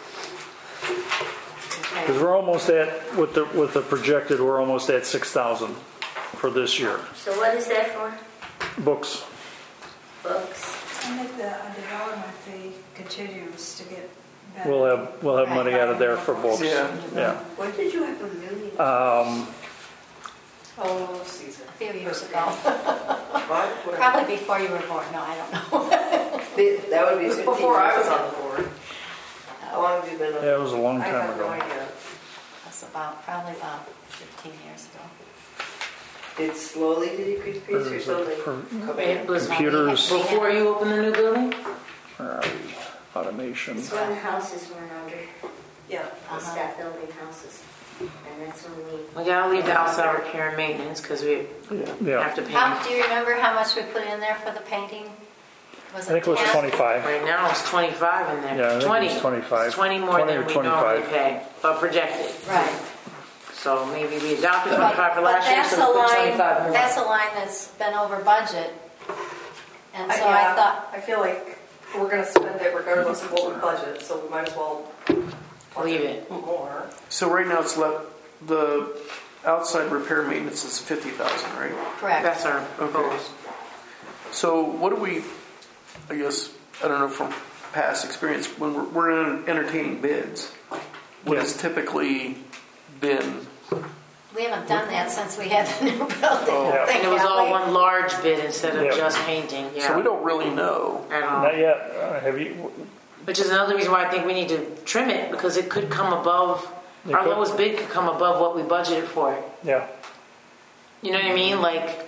Because Okay. we're almost at, with the, with the projected, we're almost at six thousand for this year. So what is that for? Books. Books? I think the uh, development fee continues to get better. We'll have, we'll have money out of there for books. Yeah. Yeah. When did you have a million? Um, Oh, Caesar. A few years ago. What? What? Probably before you were born. No, I don't know. The- That would be It was fifteen before I years was ago. on the board. How long have you been on? yeah, it was a long I time have no ago. idea. That's about, probably about fifteen years ago. It slowly did decrease or There's a- something? for- It was Computers. before you opened the new building? Where are we? Automation. It's when the houses went under, Yeah. the staff building houses. And that's when we, We gotta leave the outside repair and maintenance because we Yeah. Yeah. have to pay. How, do you remember how much we put in there for the painting? Was I think it was ten? twenty-five. Right now it's twenty-five in there. Yeah, I think it twenty. was twenty-five. It's twenty more twenty than or we normally twenty-five. pay, but projected. Right. So maybe we adopted But- twenty-five for last but year, that's so a we put line- twenty-five more. That's a line that's been over budget. And I- so I yeah, thought, I feel like we're gonna spend it regardless of what we budget, so we might as well Leave it. more. So right now it's left, the outside repair maintenance is fifty thousand, right? correct. That's our proposed. So what do we, I guess, I don't know from past experience, when we're, we're entertaining bids, what has typically been, We haven't done that since we had the new building. Oh. Yeah. thing, And it was have all we? one large bid instead of Yeah. just painting, yeah. so we don't really know. At all. Not yet. Uh, Have you, Which is another reason why I think we need to trim it, because it could come above, It our could. lowest bid could come above what we budgeted for it. yeah. You know what I mean? Like,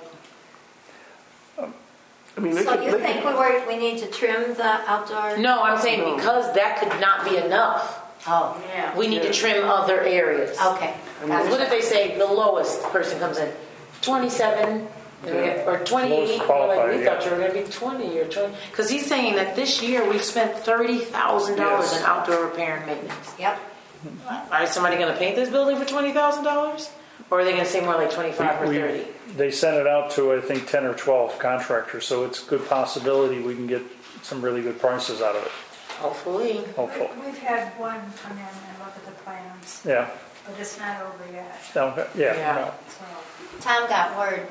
I mean, they So could, you they think we could, were, we need to trim the outdoor? no, I'm saying No. because that could not be enough, Oh, Yeah. we need Yeah. to trim other areas. okay. Because what if they say the lowest person comes in, twenty-seven, and we get- or twenty-eight, Most we're like, qualified, we yeah. thought you were gonna be twenty or twenty. Because he's saying that this year we've spent thirty thousand dollars Yes. in outdoor repair and maintenance. Yep. Is somebody gonna paint this building for twenty thousand dollars? Or are they gonna say more like twenty-five or We- thirty? They sent it out to, I think, ten or twelve contractors, so it's a good possibility we can get some really good prices out of it, Hopefully. hopefully. We- We've had one come in and look at the plans, Yeah, but it's not over yet, okay, yeah, Yeah. no. so. Tom got word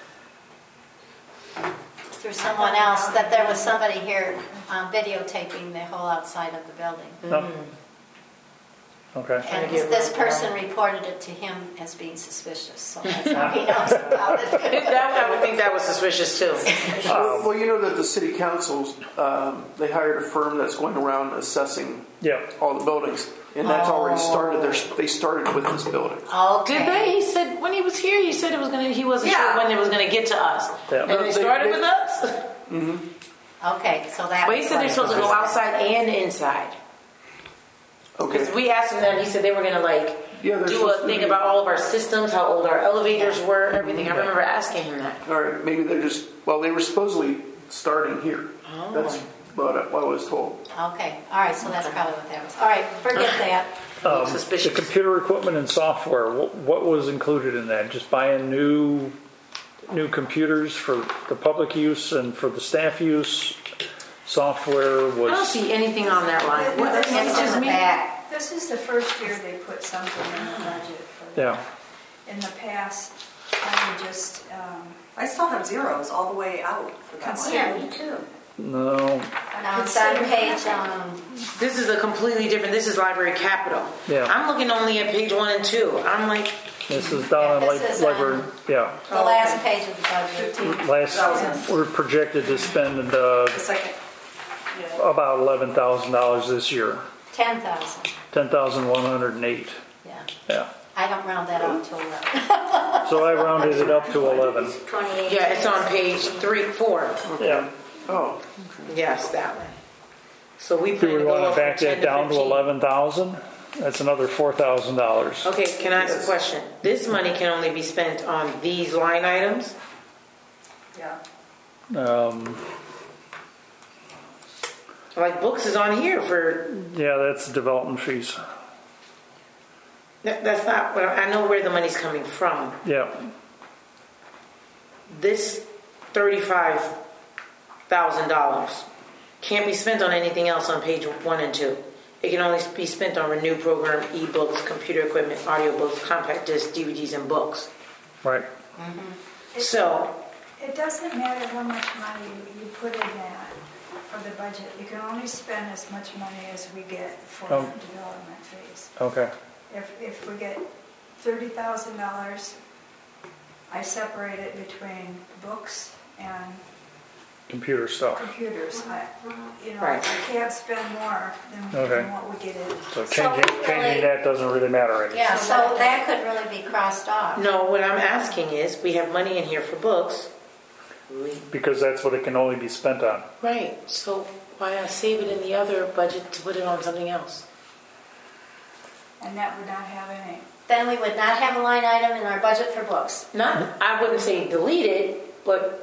through someone else that there was somebody here um, videotaping the whole outside of the building. No. Okay. And to get this rid of person reported it to him as being suspicious, so that's how he knows about it. That, I would think that was suspicious too. well, well, you know that the city councils, um, they hired a firm that's going around assessing Yeah, all the buildings. And that's already started, There's they started with this building. Okay. Did they? He said when he was here, he said it was gonna. He wasn't Yeah. sure when it was gonna get to us, Yeah. and No, they they- started they- with us. Okay, so that. But he was said they're what- supposed to go outside and inside. Okay. Because we asked him that, he said they were gonna like Yeah, they're do supposed a to thing be- about all of our systems, how old our elevators were, everything. I remember asking him that. All right, maybe they're just, well, they were supposedly starting here. Oh. That's what I, what I was told. Okay, all right, so that's probably what that was. All right, forget that. um, the Suspicious. computer equipment and software, what, what was included in that? Just buying new, new computers for the public use and for the staff use? Software I don't was, see anything on that line. What, It's it's in just the me. back. This is the first year they put something in the budget for yeah, that. In the past, I would just, um, I still have zeros all the way out for that one. Yeah, me too. no, Now it's on page, um, This is a completely different. This is library capital. Yeah. I'm looking only at page one and two. I'm like, this is down in This like is, library, um, yeah. the last page of the budget. Last, Thousand. we're projected to spend uh, The second, yeah. about eleven thousand dollars this year, ten thousand, ten thousand one hundred eight. yeah. Yeah, I don't round that up to eleven. so I rounded it up to eleven. twenty-eight. yeah, it's on page three, four. Yeah. Oh, Yes, that one. So we Do plan we to go want up to from back ten that down to fifteen. eleven thousand? That's another four thousand dollars. Okay, can I ask a question? This money can only be spent on these line items? Yeah. Um, Like books is on here for, yeah, that's development fees. that, that's not, what I I know where the money's coming from. Yeah, This thirty-five thousand dollars can't be spent on anything else on page one and two. It can only be spent on renew program, e-books, computer equipment, audiobooks, compact discs, D V Ds, and books. right. So, it doesn't matter how much money you you put in that for the budget. You can only spend as much money as we get for Oh. development fees. Okay. If, if we get thirty thousand dollars, I separate it between books and Computer stuff. computers. I, you know, Right. I can't spend more than, Okay. than what we get in. So So changing, we really- changing that doesn't really matter anymore. Yeah, so that could really be crossed off. no, what I'm asking is, we have money in here for books. We- Because that's what it can only be spent on. Right, so why not save it in the other budget to put it on something else? And that would not have any. Then we would not have a line item in our budget for books. Not, I wouldn't say delete it, but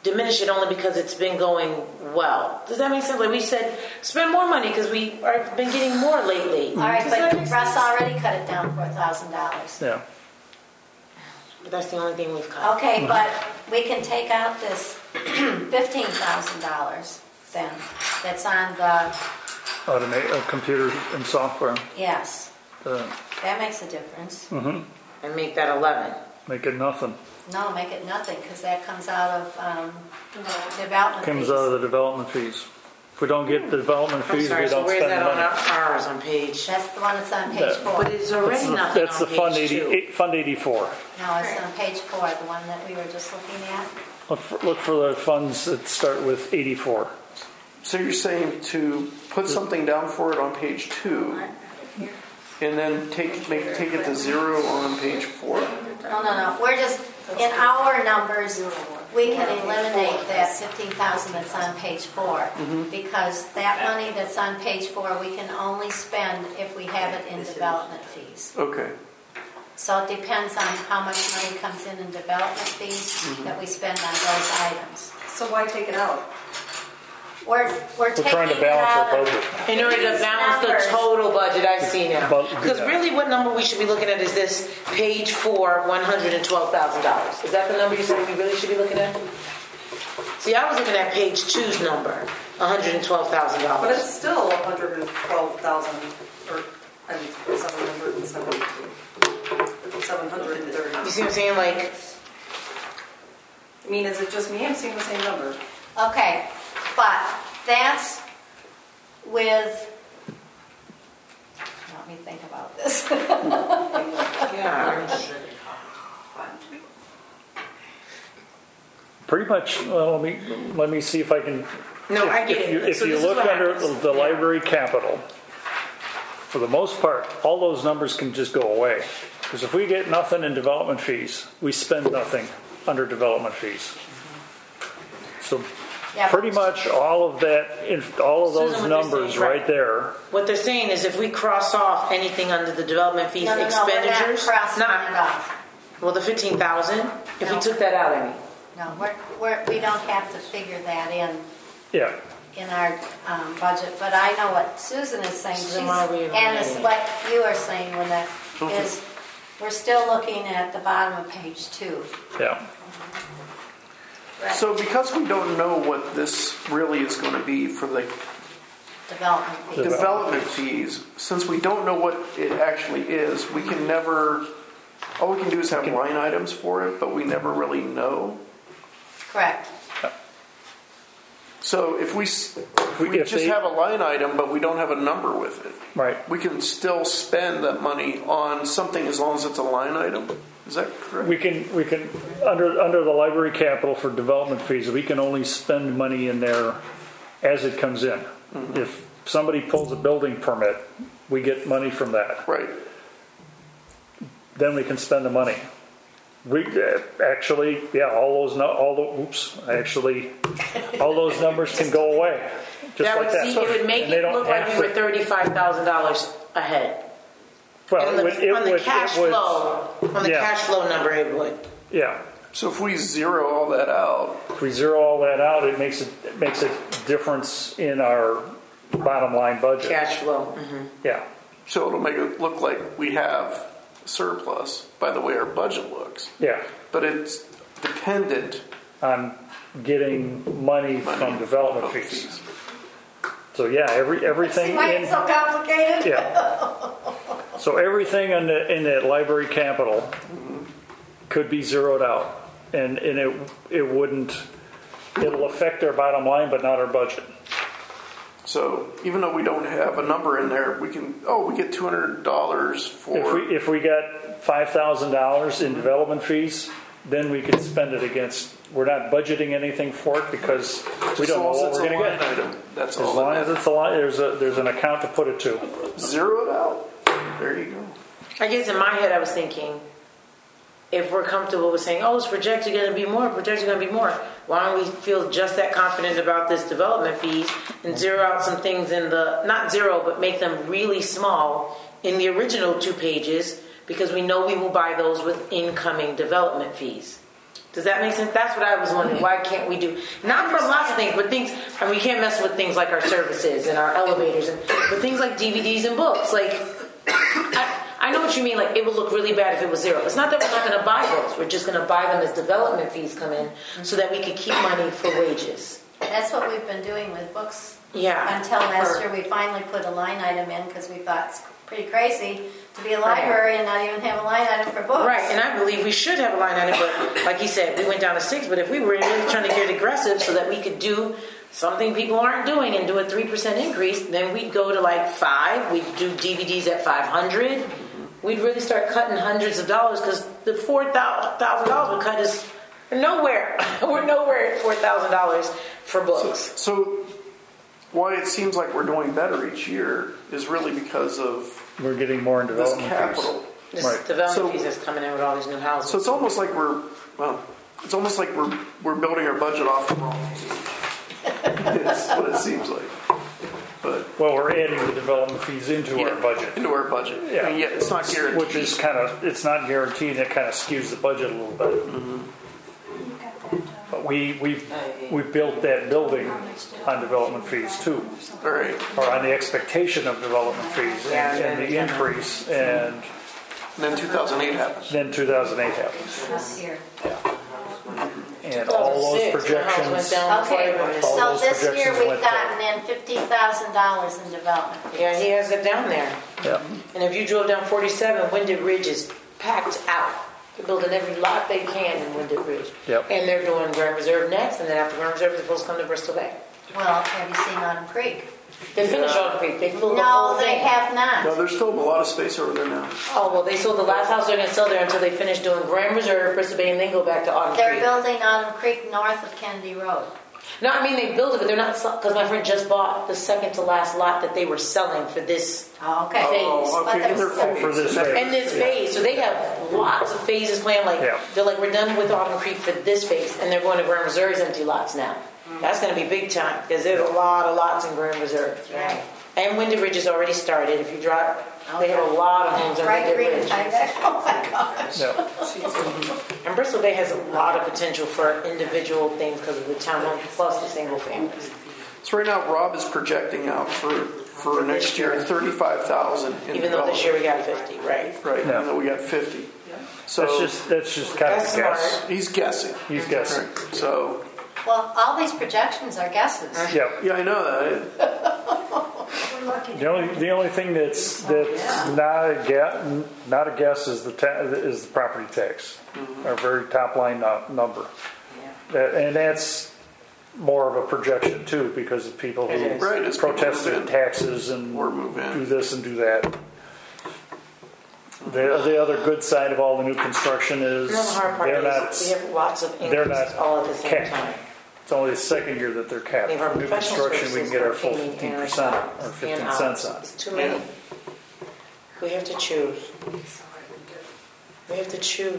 diminish it only because it's been going well. Does that make sense? Like we said, spend more money because we are been getting more lately. All right, Does but that make Russ sense? already cut it down four thousand dollars. Yeah. But that's the only thing we've cut. Okay, but we can take out this fifteen thousand dollars then, that's on the, Automate, uh, computers and software. yes, Uh, that makes a difference. mhm. And make that eleven. Make it nothing. No, make it nothing, because that comes out of um, development Comes fees. out of the development fees. If we don't get the development I'm fees, sorry, we so don't where's spend that on money. our, ours on page? That's the one that's on page That- four. But it's That's already the- nothing That's the on Fund page eighty, two. eight- Fund eighty-four. No, it's on page four, the one that we were just looking at. Look for, look for the funds that start with eighty-four. So you're saying to put something down for it on page two, and then take make take it to zero on page four? No, no, no, we're just, in our numbers, we can eliminate that fifteen thousand that's on page four. Because that money that's on page four, we can only spend if we have it in development fees. Okay. So it depends on how much money comes in in development fees that we spend on those items. So why take it out? We're, we're We're taking trying to it balance out our of budget. In order to these balance numbers. the total budget, I see now. But- Because yeah. really what number we should be looking at is this page four, one hundred twelve thousand dollars. Is that the number you're saying we really should be looking at? See, I was looking at page two's number, one hundred twelve thousand But dollars. it's still one hundred twelve thousand, or, I mean, seven hundred seventy-two. seven hundred thirty. You see what I'm saying? Like, I mean, is it just me? I'm seeing the same number. Okay, but that's with, let me think about this. yeah. Pretty much, well, let me, let me see if I can. No, if- I get if it. you- If So you this is look what under happens. the Yeah. library capital, for the most part, all those numbers can just go away. Because if we get nothing in development fees, we spend nothing under development fees. So Yeah, pretty much all of that, in- all of those Susan, what you're numbers saying, right. right there, What they're saying is if we cross off anything under the development fees No, no, no, we're not expenditures, crossing it off. well, the fifteen thousand, if we No. took that out, I mean. No, we're, we're, we don't have to figure that in, yeah. in our um, budget, but I know what Susan is saying. So She's, then why are we and it's eliminating it? what you are saying, when that Okay. is, we're still looking at the bottom of page two. Yeah. So because we don't know what this really is going to be for the Development fees. development fees, since we don't know what it actually is, we can never, all we can do is have line items for it, but we never really know. Correct. So if we, s- if we If just they- have a line item, but we don't have a number with it, Right. we can still spend that money on something as long as it's a line item? Is that correct? We can, we can, under, under the library capital for development fees, we can only spend money in there as it comes in. If somebody pulls a building permit, we get money from that. Right. Then we can spend the money. We, uh, actually, yeah, all those, no- all the, oops, actually, all those numbers can go away. Just That like would that. see, it would make And they it don't look like have we to- were thirty-five thousand dollars ahead. Well, on it would, the, it on the would, cash it would, flow, on the yeah. cash flow number, it would. yeah. So if we zero all that out, If we zero all that out, it makes it, it makes a difference in our bottom line budget. Cash flow. mhm. Yeah. so it'll make it look like we have surplus by the way our budget looks. Yeah. But it's dependent On getting money money from development from fees. So yeah, every, everything See why in, it's so complicated? yeah. So everything in the, in that library capital could be zeroed out. And, and it, it wouldn't, it'll affect our bottom line, but not our budget. So even though we don't have a number in there, we can, oh, we get two hundred dollars If for, we, if we got five thousand dollars in development fees, then we could spend it against, we're not budgeting anything for it because we as don't know long as what it's we're a going to line get. item. That's As all long that as matters. it's a line, there's a, there's an account to put it to. Zero it out. There you go. I guess in my head I was thinking, if we're comfortable with saying, oh, it's projected going to be more, projected going to be more, why don't we feel just that confident about this development fees and zero out some things in the, not zero, but make them really small in the original two pages because we know we will buy those with incoming development fees. Does that make sense? That's what I was wondering. Why can't we do, not for lots of things, but things, and we can't mess with things like our services and our elevators, and but things like D V Ds and books. Like, I, I know what you mean. Like, it would look really bad if it was zero. It's not that we're not going to buy those. We're just going to buy them as development fees come in, so that we could keep money for wages. That's what we've been doing with books. Yeah. Until last For- year, we finally put a line item in because we thought it's pretty crazy to be a library and not even have a line item for books. Right, and I believe we should have a line item, but like you said, we went down to six. But if we were really trying to get aggressive so that we could do something people aren't doing and do a three percent increase, then we'd go to like five. We'd do D V Ds at five hundred. We'd really start cutting hundreds of dollars because the four thousand dollars would cut us nowhere. We're nowhere at four thousand dollars for books. So why it seems like we're doing better each year is really because of We're getting more in this development capital. fees. This Right. development So- fees that's coming in with all these new houses. So it's almost like we're, well, it's almost like we're we're building our budget off the wrong page. It's what it seems like. But Well, we're adding the development fees into yeah, our budget, into our budget. Yeah. I mean, yeah, it's not guaranteed. which is kind of, it's not guaranteed, it kind of skews the budget a little bit. You got that, uh, But we, we, we built that building on development fees too, All right. or on the expectation of development fees and, and the increase, and And then two thousand eight happens. then two thousand eight happens. This year. And all those two thousand six, the house went projections, down before Okay, everybody- All so those this year projections we've went down. gotten in fifty thousand dollars in development. Yeah, he has it down there. yeah, And if you drove down forty-seven, Winded Ridge is packed out. They're building every lot they can in Winded Ridge. Yep. And they're doing Grand Reserve next, and then after Grand Reserve, they're supposed to come to Bristol Bay. Well, have you seen Autumn Creek? They finished Autumn Creek. They filled the whole No, they thing. have not. No, there's still a lot of space over there now. Oh, well, they sold the last house they're going to sell there until they finish doing Grand Reserve, Bristol Bay, and then go back to Autumn They're Creek. building Autumn Creek north of Kennedy Road. No, I mean, they built it, but they're not, because my friend just bought the second to last lot that they were selling for this, Oh, okay. Oh, But okay. there's- They're full for this phase. in this phase. So they have lots of phases planned. Like, Yeah. they're like, we're done with Autumn Creek for this phase, and they're going to Grand Reserve's empty lots now. That's going to be big time, because there's a lot of lots in Grand Reserve. Right. And Winded Ridge has already started. If you drive, they have a lot of homes in Right Winded green Ridge. behind that. Oh my gosh. yeah. And Bristol Bay has a lot of potential for individual things because of the townhomes plus the single families. So right now, Rob is projecting out for, for next year thirty-five thousand. Even though this year we got fifty, right? Right, Yeah. even though we got fifty. So That's just, that's just kind of That's a guess. smart. he's guessing. He's guessing. Right. So, Well, all these projections are guesses. Yeah. yeah, I know that. We're lucky. The only, the only thing that's, that's not a guess, not a guess is the, ta- is the property tax. Our very top line nu- number. That- And that's more of a projection too, because of people It who is. Right, as people protested move in. taxes and Or move in. do this and do that. The, the other good side of all the new construction is You know, the hard part they're is not, we have lots of they're increases not all at the same capped. time. It's only the second year that they're capped. We have our For new professional construction, we can services, get our our full painting, fifteen and our percent or shops, fifteen and cents ours. on it. It's too many. We have to choose. We have to choose.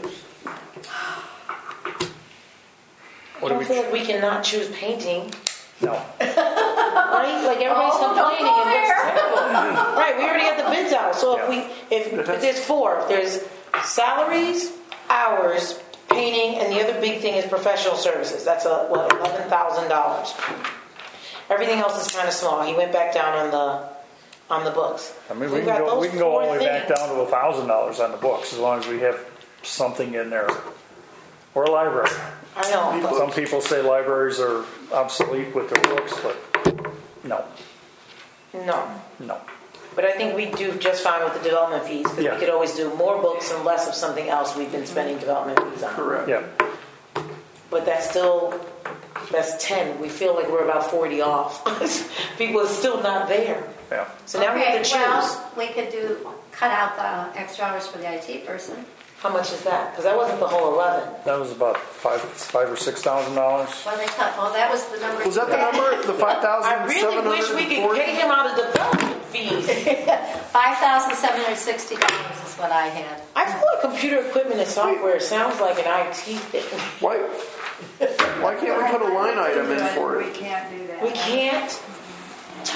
What I do don't we, feel like we cannot choose painting, no. right? Like everybody's Oh, don't complaining go and it's there. terrible. Right, we already got the bids out. So if Yeah. we, if, if there's four, if there's salaries, hours, painting, and the other big thing is professional services. That's a, what, eleven thousand dollars. Everything else is kind of small. He went back down on the on the books. I mean, We've we can got go, those we can go all the four way back things. down to a thousand dollars on the books, as long as we have something in there. Or a library. I know, but Some people say libraries are obsolete with their books, but no, no. no. But I think we do just fine with the development fees because Yeah. we could always do more books and less of something else we've been spending development fees on. Correct. Yeah, But that's still, that's ten. We feel like we're about forty off. People are still not there. yeah. So now we have to choose. Well, we could do, cut out the extra hours for the I T person. How much is that? Because that wasn't the whole eleven. That was about five, five or six thousand dollars. Well, they cut, well, that was the number. Was that the number? The five I thousand really seven wish we hundred could forty? pay him out of development fees. five thousand seven hundred sixty dollars is what I had. I feel like computer equipment and software sounds like an I T thing. Why? Why can't we put a line item in for We it? can't do that. We can't.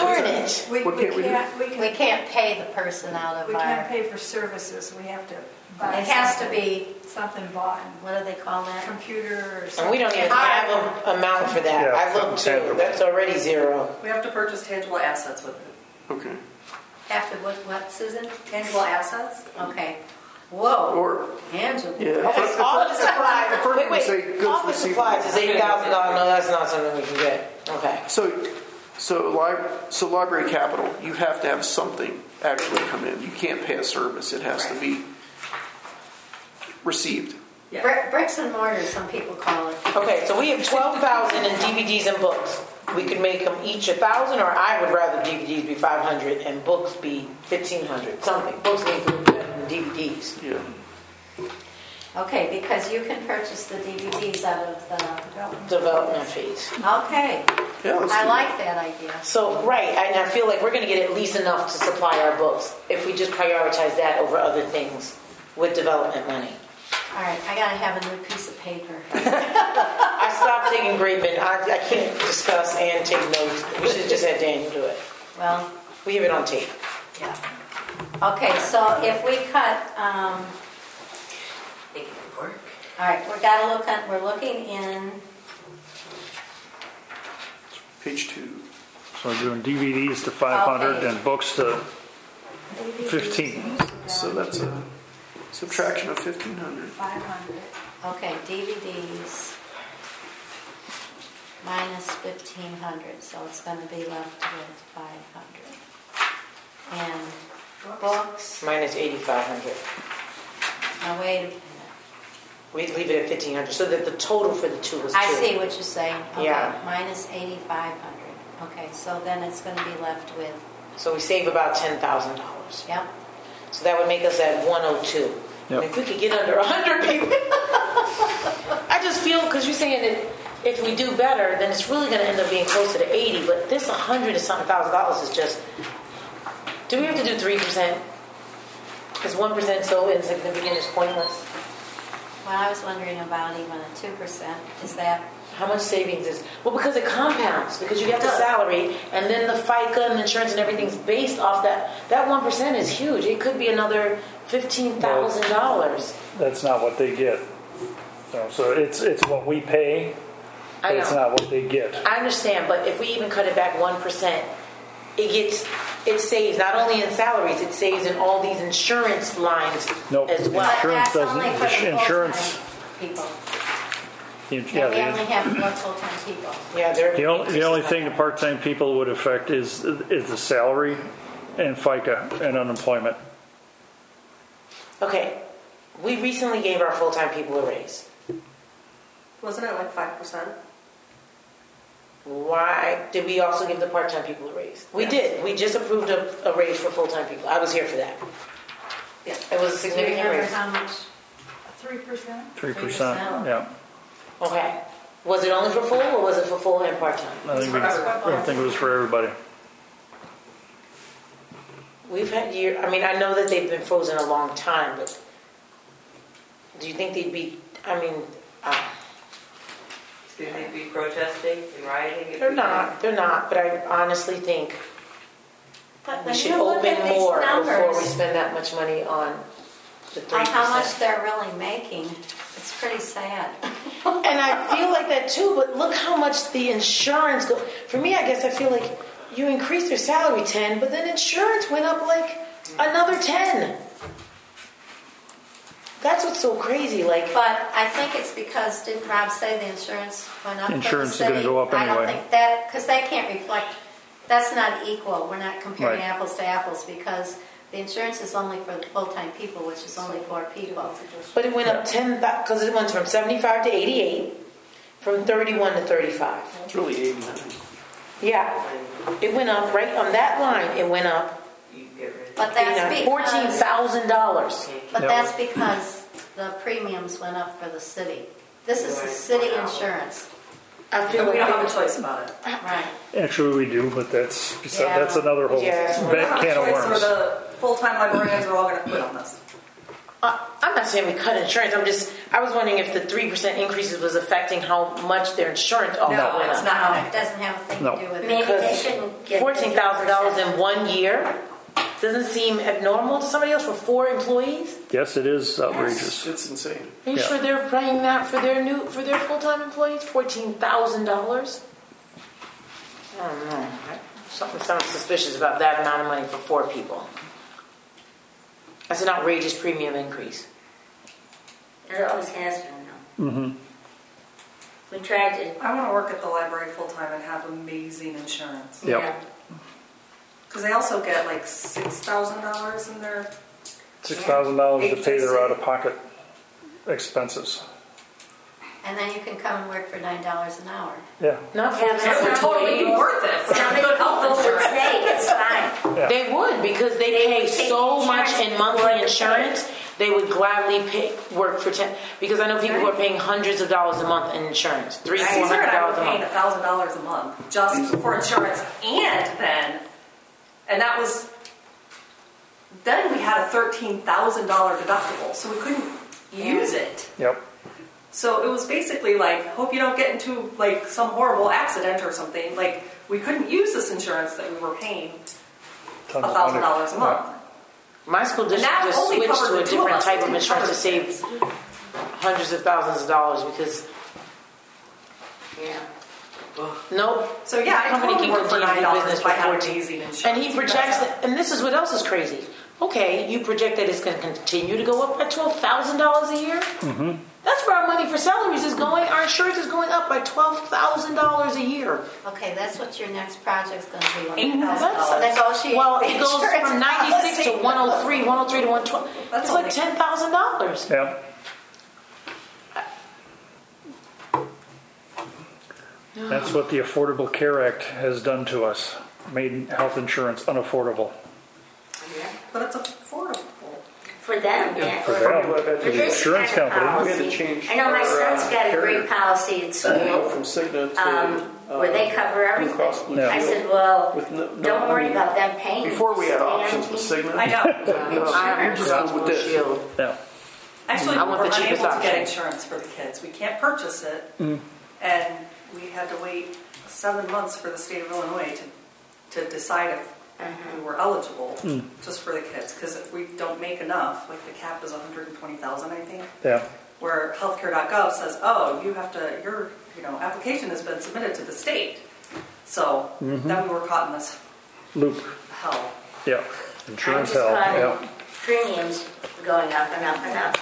Darn it. We, What we can't we do? can't, we We can, can't pay the person out of we can't our, pay for services, we have to buy it has to something- be, something bought, what do they call that? computer or something. And we don't even have an amount for that. Yeah, I looked too. tangible. That's already zero. We have to purchase tangible assets with it. Okay. Have to, what, what, Susan? Tangible assets? Okay. Whoa, Or, Angela. yeah. Okay, office supplies. First Wait, we say wait. goods Office supplies is eight thousand dollars. No, that's not something we can get. Okay. So, so li- so library capital, you have to have something actually come in. You can't pay a service. It has to be received. Brick- Bricks and mortar, some people call it. Okay, so we have twelve thousand in D V Ds and books. We could make them each a thousand, or I would rather D V Ds be five hundred and books be fifteen hundred. Something. Books need to be better than D V Ds. Yeah. Okay, because you can purchase the D V Ds out of the, Development fees. okay. Yeah, let's I do like that idea. So, right, and I feel like we're going to get at least enough to supply our books if we just prioritize that over other things with development money. All right, I gotta have a new piece of paper. I stopped taking Grapeman. I, I can't discuss and take notes. We should have just had Daniel do it. Well, We have it on tape. yeah. Okay, so if we cut, um, Make it work. all right, we gotta look at, we're looking in, Page two. So we're doing D V Ds to five hundred Okay. and books to fifteen. So that's a subtraction of fifteen hundred. Five hundred. okay, D V Ds minus fifteen hundred, so it's gonna be left with five hundred. And books, Minus eighty-five hundred. now wait a minute. We leave it at fifteen hundred so that the total for the two is two. I see what you're saying. Okay, Yeah. minus eighty-five hundred. Okay, so then it's gonna be left with, So we save about ten thousand dollars. yep, So that would make us at one oh two. Yep. And if we could get under one hundred people. I just feel, because you're saying that if we do better, then it's really going to end up being closer to eighty. But this one hundred and something thousand dollars is just. Do we have to do three percent? Is one percent so insignificant, it's pointless? well, I was wondering about even a two percent, is that, How much savings is? Well, because it compounds. Because you get the salary, and then the FICA and the insurance and everything's based off that. That one percent is huge. It could be another fifteen thousand dollars. That's not what they get. So, so it's it's what we pay, I but it's know. not what they get. I understand, but if we even cut it back one percent, it gets, it saves not only in salaries, it saves in all these insurance lines Nope. as well. but Insurance that's only doesn't- for the insurance- full-time people. You- And Yeah, we the- only have four full-time people. Yeah, they're The only, the only thing the part-time people would affect is, is the salary and FICA and unemployment. Okay, we recently gave our full-time people a raise. Wasn't it like five percent? Why did we also give the part-time people a raise? We Yes. did. We just approved a, a raise for full-time people. I was here for that. Yeah. It was a Do you significant remember raise. how much? Three percent? Three percent, yeah. Okay. Was it only for full or was it for full and part-time? I think we, I think it was for everybody. We've had year. I mean, I know that they've been frozen a long time, but do you think they'd be? I mean, uh, Do you think we protesting and rioting? if they're we not. They're not. But I honestly think But we when should you look open at these more before we numbers, spend that much money on the three on how much percent. they're really making, it's pretty sad. And I feel like that too. But look how much the insurance go. For me, I guess I feel like you increased their salary ten, but then insurance went up like another ten. That's what's so crazy. Like. But I think it's because, didn't Rob say the insurance went up for the Insurance is city? gonna go up I don't anyway. think that, because that can't reflect, that's not equal. We're not comparing Right. apples to apples because the insurance is only for the full-time people, which is only four people. But it went up ten because it went from seventy-five to eighty-eight, from thirty-one to thirty-five. It's really eighty, I think. Yeah, it went up right on that line. It went up You get rid of But that's fourteen because, thousand dollars. but Yep. that's because the premiums went up for the city. This is the city insurance, I feel We don't have a like choice about it. right? Actually, we do, but that's, Yeah. that's another whole Yeah. We don't bad have a can of choice, or worms. the full-time librarians are all going to quit on this. Uh, I'm not saying we cut insurance. I'm just, I was wondering if the three percent increases was affecting how much their insurance also No, went it's up. not. No, it doesn't have a thing No. to do with Maybe it. they shouldn't get. fourteen thousand dollars in one year doesn't seem abnormal to somebody else for four employees? Yes, it is outrageous. It's insane. Are you Yeah. sure they're paying that for their new, for their full-time employees? fourteen thousand dollars? I don't know. Something sounds suspicious about that amount of money for four people. That's an outrageous premium increase. It always has been, though. Mm-hmm. We tried to. I want to work at the library full-time and have amazing insurance. Yep. Yeah. Because they also get like six thousand dollars in their, Six thousand dollars to pay their Agency. out-of-pocket expenses. And then you can come and work for nine dollars an hour. Yeah. Not Yeah, for that's it would totally be worth it for Some good health people would insurance. say it's fine. Yeah. They would, because they, They pay would take so insurance much in before monthly they insurance. They would gladly pay work for ten. Because I know people who are paying hundreds of dollars a month in insurance, three, four Caesar hundred and I dollars were a paying a month. thousand dollars a month just for insurance, and then, and that was, then we had a thirteen thousand dollar deductible, so we couldn't use it. Yep. So it was basically like, hope you don't get into like some horrible accident or something. Like we couldn't use this insurance that we were paying a Tons of thousand money. dollars a month. My school district that just only switched covered to a the two of different us. type It of didn't insurance to cover save kids. hundreds of thousands of dollars because, Yeah. nope. So yeah, I company totally can work for continue to nine do dollars business if I for had fourteen. amazing insurance. And he projects that, and this is what else is crazy. Okay, you project that it's going to continue to go up by twelve thousand dollars a year? Mm-hmm. That's where our money for salaries is going. Our insurance is going up by twelve thousand dollars a year. Okay, that's what your next project's going to be. Eight thousand dollars. Negotiate. Well, the it goes insurance from ninety-six to policy. one oh three, one oh three to one twelve. That's It's like only- ten thousand dollars. Yeah. That's what the Affordable Care Act has done to us. Made health insurance unaffordable. But it's affordable. For them, yeah. For For them, I've had for to the this insurance kind of company. We had policy. to change I know my our, uh, son's got a carrier. great policy at You know, school, from Cigna to um, where they uh, cover Blue Cross everything. Blue Yeah. I Shield. said, well, With no- no- don't I worry mean, about them paying. Before we had Stay options on with T V. Cigna. I know. I have Just Blue with this. Shield. Yeah. Actually, I we want were the cheapest unable to get option. insurance for the kids. We can't purchase it, and we had to wait seven months for the state of Illinois to, to decide if we were eligible just for the kids, because if we don't make enough, like the cap is one hundred twenty thousand, I think, Yeah. where healthcare dot gov says, oh, you have to, your you know application has been submitted to the state. So then we were caught in this Loop. hell. Yeah. I'm Insurance just hell. caught Yeah. in premiums going up and up and up.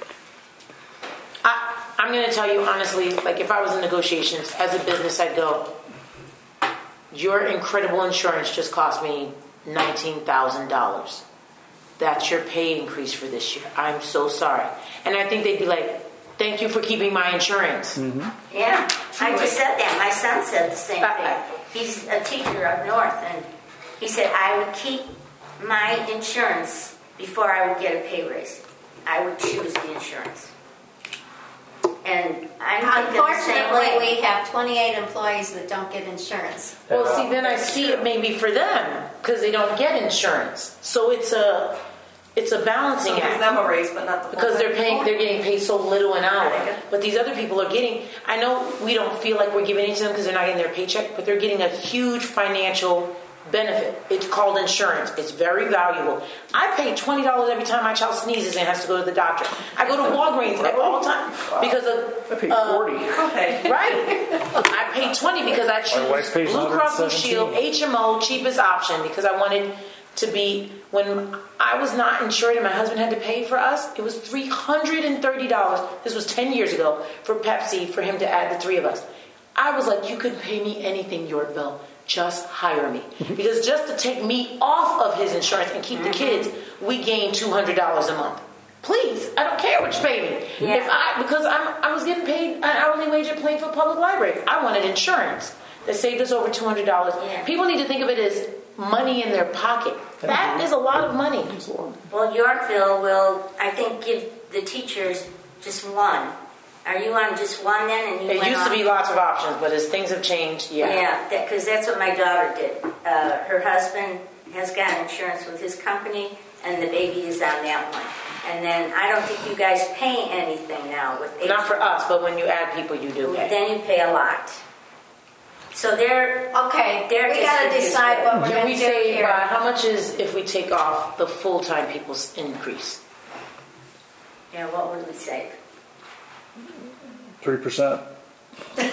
I, I'm going to tell you honestly, like if I was in negotiations as a business, I'd go, your incredible insurance just cost me nineteen thousand dollars. That's your pay increase for this year. I'm so sorry. And I think they'd be like, thank you for keeping my insurance. Yeah, I just said that. My son said the same thing. He's a teacher up north, and he said, I would keep my insurance before I would get a pay raise. I would choose the insurance. And I'm thinking the same Unfortunately, way. we have twenty-eight employees that don't get insurance. Well, see, then I see it maybe for them because they don't get insurance. So it's a it's a balancing So give act. them a raise, but not the Because they're paying, they're getting paid so little an hour. Okay. But these other people are getting, I know we don't feel like we're giving it to them because they're not getting their paycheck, but they're getting a huge financial benefit. It's called insurance. It's very valuable. I pay twenty dollars every time my child sneezes and has to go to the doctor. I go to Walgreens at all time because of, I paid uh, forty. Okay. right. I paid twenty because I My wife choose pays Blue Cross Blue one hundred seventeen. Shield, H M O, cheapest option because I wanted to be, when I was not insured and my husband had to pay for us, it was three hundred thirty dollars. This was ten years ago for Pepsi for him to add the three of us. I was like, you could pay me anything, Yorkville. Just hire me. Because just to take me off of his insurance and keep the kids, we gain two hundred dollars a month. Please, I don't care what you pay me. Yeah. If I, because I'm, I was getting paid an hourly wage at Plainfield Public Library. I wanted insurance that saved us over two hundred dollars. Yeah. People need to think of it as money in their pocket. That is a lot of money. Well, Yorkville will, I think, give the teachers just one. Are you on just one then? And you It went used to on? be lots of options, but as things have changed, yeah. Yeah, because that's what my daughter did. Uh, her husband has got insurance with his company, and the baby is on that one. And then I don't think you guys pay anything now with H. Not for us, but when you add people, you do pay. Then you pay a lot. So they're Okay, They're we gotta just- decide what we're Can gonna we do say, here. uh, how much is if we take off the full-time people's increase? Yeah, what would we say? Three percent. Three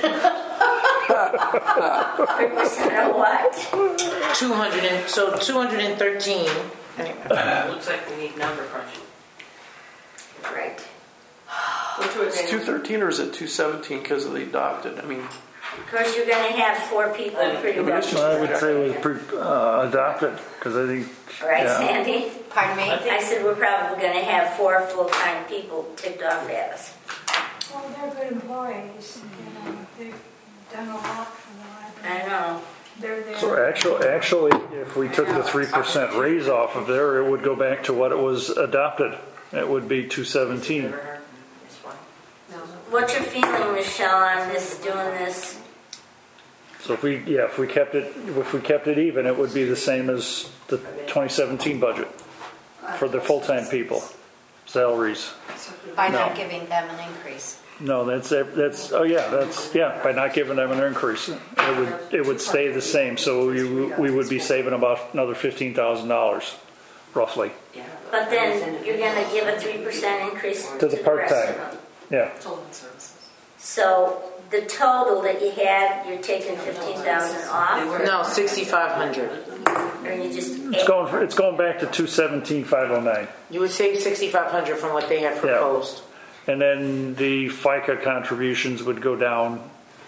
percent of what? Two hundred and, so two hundred and thirteen. Looks like we need number crunching. Right. Which would It's two thirteen or is it two seventeen because of the adopted? I mean, Of course, you're going to have four people pretty I mean, much. it's just- I would say it was pre- uh, adopted, because I think, Right, yeah. Sandy? Pardon me? I said we're probably going to have four full-time people ticked off at us. Well, they're good employees, you know, they've done a lot for the I library. know. They're there. So actually, actually, if we took the three percent raise off of there, it would go back to what it was adopted. It would be two seventeen. This one. What's your feeling, Michelle, on this, doing this? So if we, yeah, if we kept it, if we kept it even, it would be the same as the twenty seventeen budget for the full-time people, salaries. By not No. giving them an increase. No, that's, that's, oh yeah, that's, yeah, by not giving them an increase, it would, it would stay the same. So we, we would be saving about another fifteen thousand dollars, roughly. Yeah. But then you're going to give a three percent increase To to the the rest of part-time. them. Yeah, Children's services. So the total that you had, you're taking fifteen thousand off, No, sixty-five hundred. or you just it's going, for- it's going back to two seventeen, five oh nine. You would save sixty-five hundred from what they had proposed. And then the FICA contributions would go down.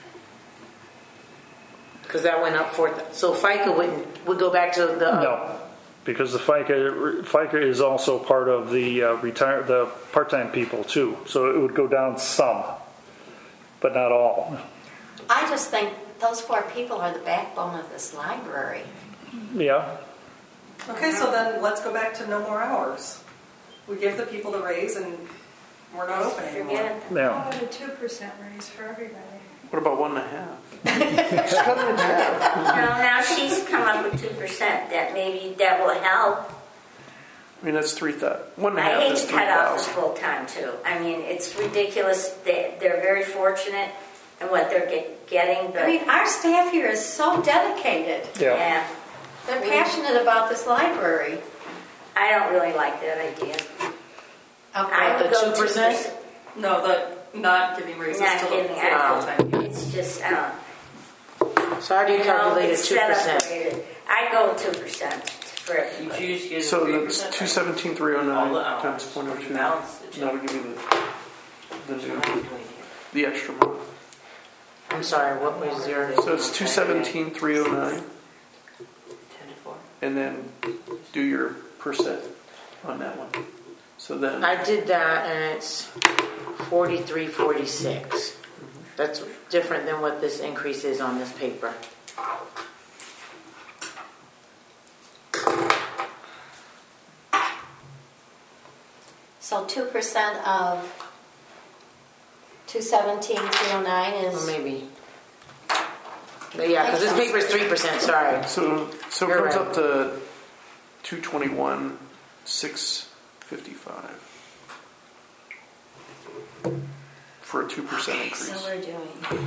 Because that went up four, so FICA wouldn't, would go back to the. No, because the FICA, FICA is also part of the uh, retire, the part-time people too. So it would go down some, but not all. I just think those four people are the backbone of this library. Yeah, Okay, so then let's go back to no more hours. We give the people the raise and we're not open forget anymore. it. How yeah. about a two percent raise for everybody? what about one and a half? Just cut it in half. No, now she's come up with two percent. That maybe that will help. I mean, that's three thousand. One and a I half hate is to three cut off the thousand. full time too. I mean, it's ridiculous. They, they're very fortunate in what they're get, getting, but I mean, our staff here is so dedicated. Yeah. yeah, They're passionate about this library. I don't really like that idea. I Okay. would The go two percent? No, the not giving raises Not to the giving, I full-time people. It's just, I don't. So how do you know, calculate a it's two set up percent? rated. I go two percent for You everybody. choose to give So three that's percent. two seventeen, three oh All the nine hours. times point oh two. Balance the check. That'll give you the, the new, Between the extra month. I'm sorry, what was your? So it's two seventeen, three oh nine, ten to four. and then do your percent on that one. So then, I did that and it's forty-three forty-six. That's different than what this increase is on this paper. So two percent of two seventeen, three oh nine Or is, maybe. But yeah, because this paper is three percent, sorry. so, so it You're comes right. up to two twenty-one, six fifty-five. For a two percent so increase. we're doing,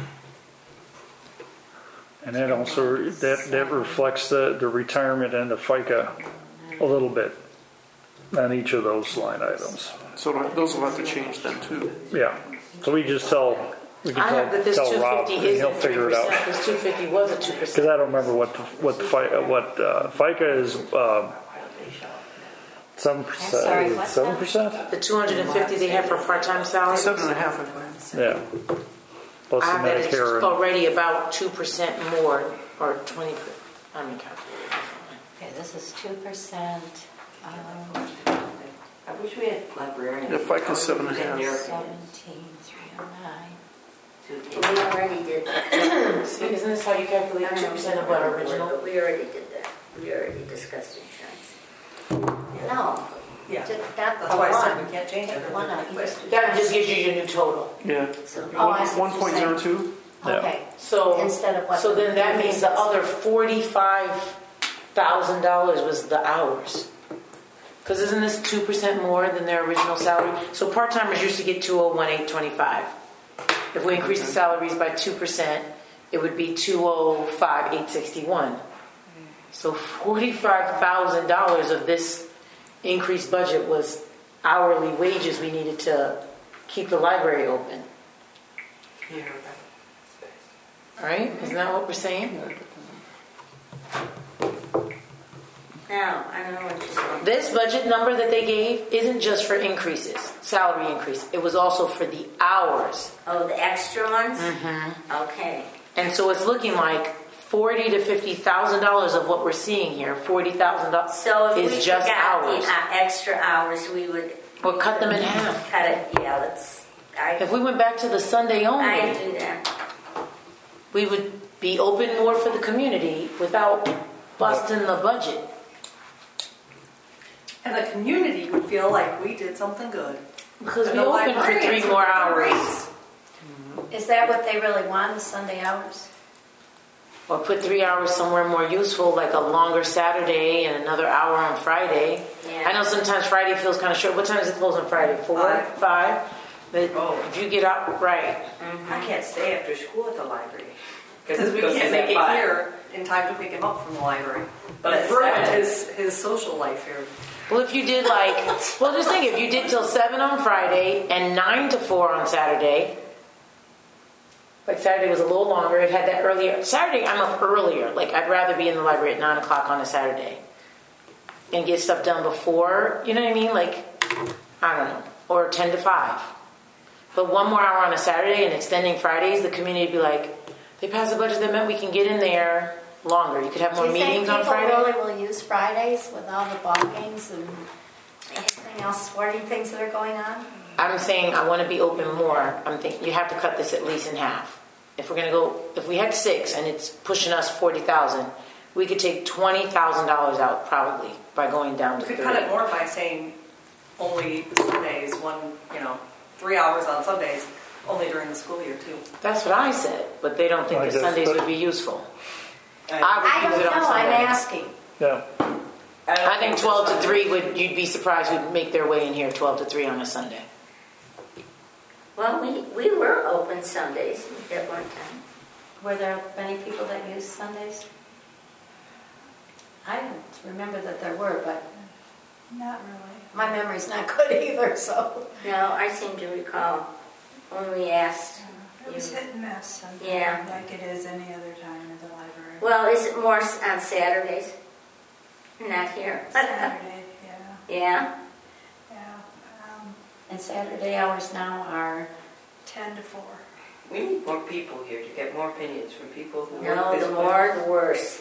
And that also, that, that reflects the, the retirement and the FICA a little bit on each of those line items. So those will have to change then too. Yeah, so we just tell, we can I have that tell, this tell two Rob, and fifty he'll isn't three figure it out. percent. This two fifty was a two Because percent. I don't remember what, the what the FICA, what, uh, FICA is, um, seven I'm sorry, percent, what's seven that? percent? The two hundred fifty they have for part-time salaries. Seven and a half, I think. Yeah. Plus I the have that it's Medicare. and- already about two percent more, or twenty, I'm calculating differently. okay, this is two percent of I wish we had librarians. Yeah, FICA's seven and a half. seventeen, three oh nine. We already did that. See, isn't this how you calculate two percent of what original? But we already did that. We already discussed insurance. No, Yeah, ju- not the that's why I said one. we can't change it. One of each. That just gives you your new total. Yeah. So Oh, I see One what point you're zero saying. two? Okay, So instead of what? So the then that means the previous- other forty-five thousand dollars was the hours. Because isn't this two percent more than their original salary? So part-timers used to get two oh one eight twenty-five. If we increase the salaries by two percent, it would be two oh five eight sixty-one. So forty-five thousand dollars of this increased budget was hourly wages we needed to keep the library open. Yeah, right. All right? Isn't that what we're saying? Now, I don't know what you're saying. This budget number that they gave isn't just for increases, salary increase. It was also for the hours. Oh, the extra ones? Mm-hmm. Okay. And so it's looking like forty to fifty thousand dollars of what we're seeing here. Forty thousand dollars So if we is just forgot hours. the uh, extra hours, we would... Or cut them in half. Cut it, yeah, let's... I, If we went back to the Sunday I only, do that. we would be open more for the community without busting the budget. And the community would feel like we did something good. Because And we the open for librarians three would more get a hours. raise. Is that what they really want, the Sunday hours? Or put three hours somewhere more useful, like a longer Saturday and another hour on Friday. Yeah. I know sometimes Friday feels kind of short. What time does it close on Friday? Four? Five. Five? But Oh. if you get out, right. I can't stay after school at the library. Because we can't make it here in time to pick him up from the library. But But it's ruined Saturday- his, his social life here. Well, if you did like, well, just think if you did till seven on Friday and nine to four on Saturday. Like Saturday was a little longer. It had that earlier. Saturday, I'm up earlier. Like I'd rather be in the library at nine o'clock on a Saturday and get stuff done before. You know what I mean? Like I don't know, or ten to five. But one more hour on a Saturday and extending Fridays, the community would be like, they passed a budget that meant we can get in there longer. You could have more Do you think meetings on people Friday. really will use Fridays with all the ball games and everything else, sporting things that are going on? I'm saying I want to be open more. I'm thinking you have to cut this at least in half. If we're going to go, if we had six and it's pushing us forty thousand, we could take twenty thousand dollars out probably by going down We to could three. cut it more by saying only Sundays, one, you know, three hours on Sundays, only during the school year too. That's what I said, but they don't think I that guess, Sundays but- would be useful. I, I I would use don't it on know, I'm Sunday. asking. Yeah, don't I think twelve to it's three would, you'd be surprised who'd make their way in here twelve to three on a Sunday. Well, we, we were open Sundays at one time. Were there many people that used Sundays? I don't remember that there were, but Not really. my memory's not good either, so. No, I seem to recall when we asked. It was hit and miss, sometimes, Yeah. like it is any other time at the library. Well, is it more s- on Saturdays? Not here. Saturday, yeah, Yeah. yeah. Um, And Saturday hours now are, ten to four. We need more people here to get more opinions from people who work No, this the way. more, the worse.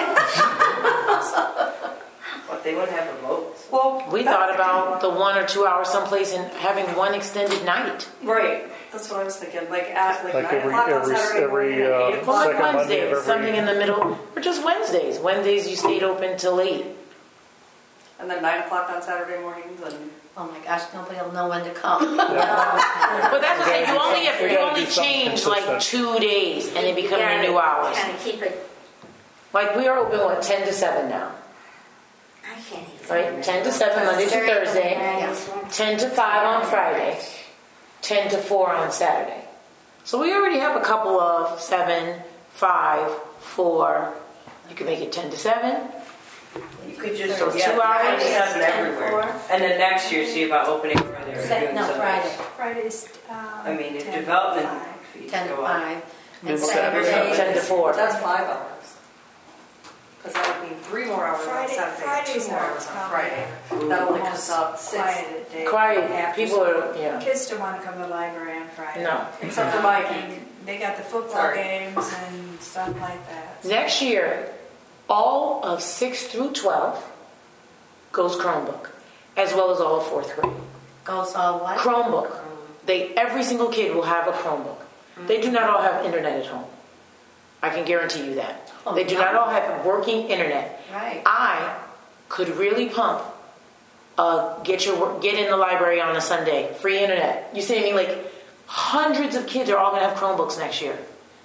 But they wouldn't have a vote. Well, We that- thought about the one or two hours someplace and having one extended night. Right, that's what I was thinking, like at like like nine every, o'clock on every, Saturday morning every, and uh, eight Well, o'clock. like second Monday of Wednesdays, every. something in the middle, or just Wednesdays. Wednesdays you stayed open till eight. And then nine o'clock on Saturday mornings and oh my gosh, nobody will know when to come. But that's what I'm saying. You only if We you gotta only do something change like consistent. two days and it become your new hours. Kind of keep it, Like we are open what ten to seven now, I can't even. right? remember. Ten to seven Monday to Thursday, Yeah. ten to five on Friday, ten to four on Saturday. So we already have a couple of seven, five, four. You can make it ten to seven. You could just, So yeah, two hours? Fridays have it ten to everywhere. four. And then next year, see about opening Friday or Sa- doing No, Sundays. Friday, Fridays, um. I mean, if ten to development five. fees ten to go up. five. And Okay, Saturday, ten to four. that's five hours. Because that would mean three more hours on Friday- Saturday, and Fridays two more are hours on probably Friday. That only comes out six, Quiet day. Quiet. after People school. are yeah. Kids don't want to come to the library on Friday. No. except for Mikey. And they got the football Sorry. games and stuff like that. Next year, all of six through twelve goes Chromebook, as well as all of fourth grade. goes all what? Chromebook. They every single kid will have a Chromebook. They do not all have internet at home. I can guarantee you that. Oh, They do no. not all have working internet. Right. I could really pump uh, get your work, get in the library on a Sunday, free internet. You see what I mean? Like hundreds of kids are all going to have Chromebooks next year.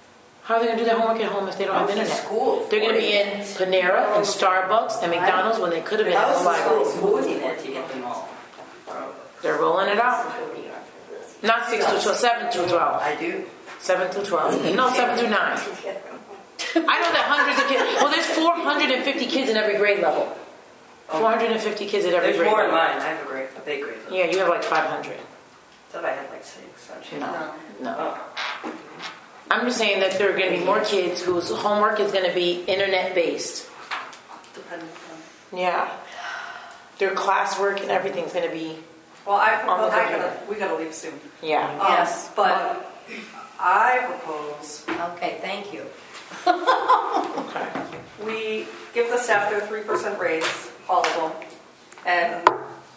How are they gonna do their homework at home if they don't have How's the internet? school? They're gonna be in Panera and Starbucks and McDonald's when they could have been at How's the the library. school forty then to get them all? They're rolling it out. Not six to twelve, seven to twelve. I do. Seven through twelve. No, seven through nine. I know that hundreds of kids. Well, there's four hundred fifty kids in every grade level. four hundred fifty kids at every There's grade more in level. mine. I have a grade, a big grade. Yeah, you have like five hundred. Thought I had like six. Actually. No, no. Oh. I'm just saying that there are going to be more kids whose homework is going to be internet based. Depending on. Yeah. Their classwork and everything's going to be. Well, I, On the I computer. gotta, we gotta leave soon. Yeah. Um, Yes. But I propose Okay, thank you. Okay. we give the staff their three percent raise, all of them, and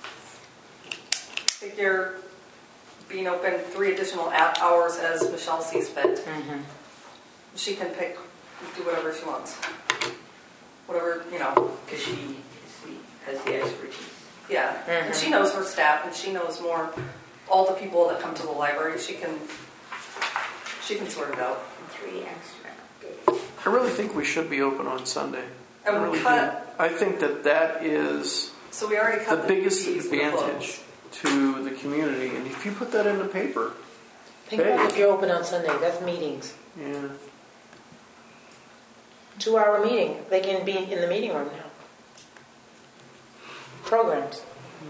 figure being open three additional app hours as Michelle sees fit. Mm-hmm. She can pick, do whatever she wants. Whatever, you know, Because she is the, has the expertise. yeah. And she knows her staff, and she knows more, all the people that come to the library, she can, she can sort it out. Three extra days. I really think we should be open on Sunday. I And we really cut, do. I think that that is so we already the cut the biggest fees for the advantage books. to the community. And if you put that in the paper, Think about if you're open on Sunday. That's meetings. yeah. Two hour meeting. They can be in the meeting room now. Programs.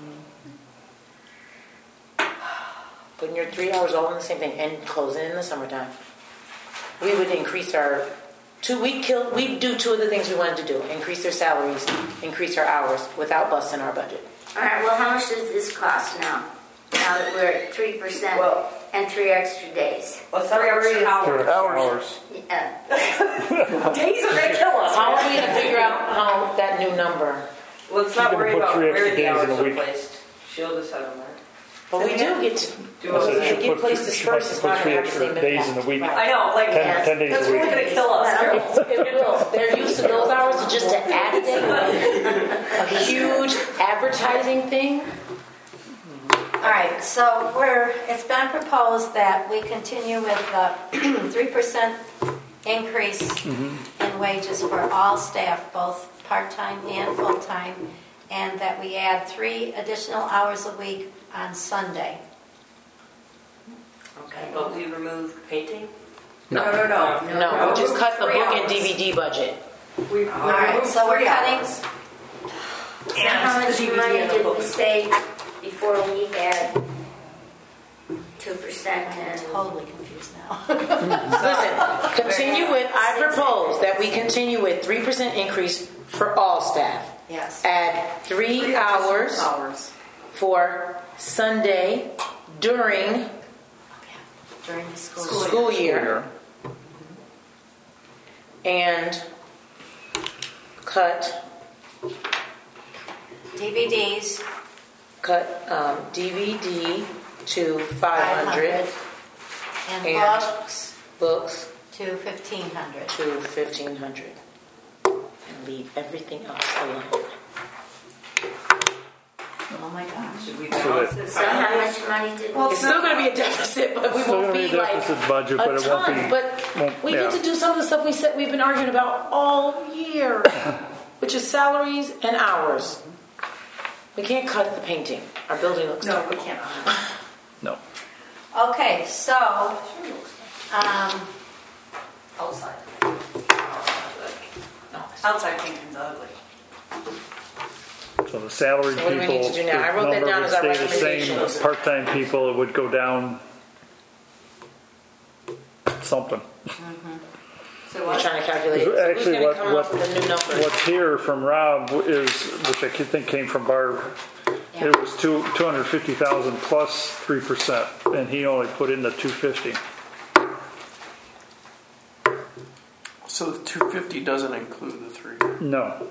Putting your three hours all in the same thing and closing in the summertime. We would increase our two we kill we do two of the things we wanted to do. Increase their salaries, increase our hours without busting our budget. All right, well, how much does this cost now? Now that we're at three percent Well- and three extra days. Well, Three extra sorry. hours. Hours. Yeah. Days are gonna kill us. How are we going to figure out how that new number? Let's You're not gonna worry put about three extra where the days in hours a are week. placed. She'll decide on that. But we do get to Do I said it. she they get put- placed she must dispersed. It's put not three going to have the extra same days impact. in the week. Right. I know, like, Ten, ten days that's a really week. gonna kill us. It will. They're used to those hours to just to add it. A huge advertising thing. All right, so we're, it's been proposed that we continue with the three percent increase in wages for all staff, both part-time and full-time, and that we add three additional hours a week on Sunday. Okay, but we remove painting? No, no, no. No, we just cut the Three book and hours. D V D budget. We, we All right, removed so we're three cutting- hours. So how much the D V D money and the did we book. save before we had two percent I'm and totally confused now. Listen, continue with, I propose that we continue with three percent increase for all staff. Yes. Add three Three hours additional hours. for Sunday during During the school. school year. And cut, D V Ds, cut um, D V D to five hundred, and And- books books to fifteen hundred. to fifteen hundred. And leave everything else alone. Oh my gosh. Should we So balance that- it? so how much money did we It's still going to be a deficit, but we Still won't gonna be be a like deficit budget, a but it won't ton. be- But won't- we yeah. get to do some of the stuff we said we've been arguing about all year, which is salaries and hours. We can't cut the painting. Our building looks No, terrible. we can't. No. Okay, so, um, Outside. No. Outside painting's ugly. So the salaried So what do people, we need to do now? I the wrote that number down would as our stay the same. recommendations. Part-time people, it would go down something. So We're what? trying to calculate. So who's Actually, going to what, come what, up with a new number? what's here from Rob is, which I think came from Barb, Yeah. it was two, two hundred fifty thousand plus three percent, and he only put in the two fifty. So the two fifty doesn't include the three. No.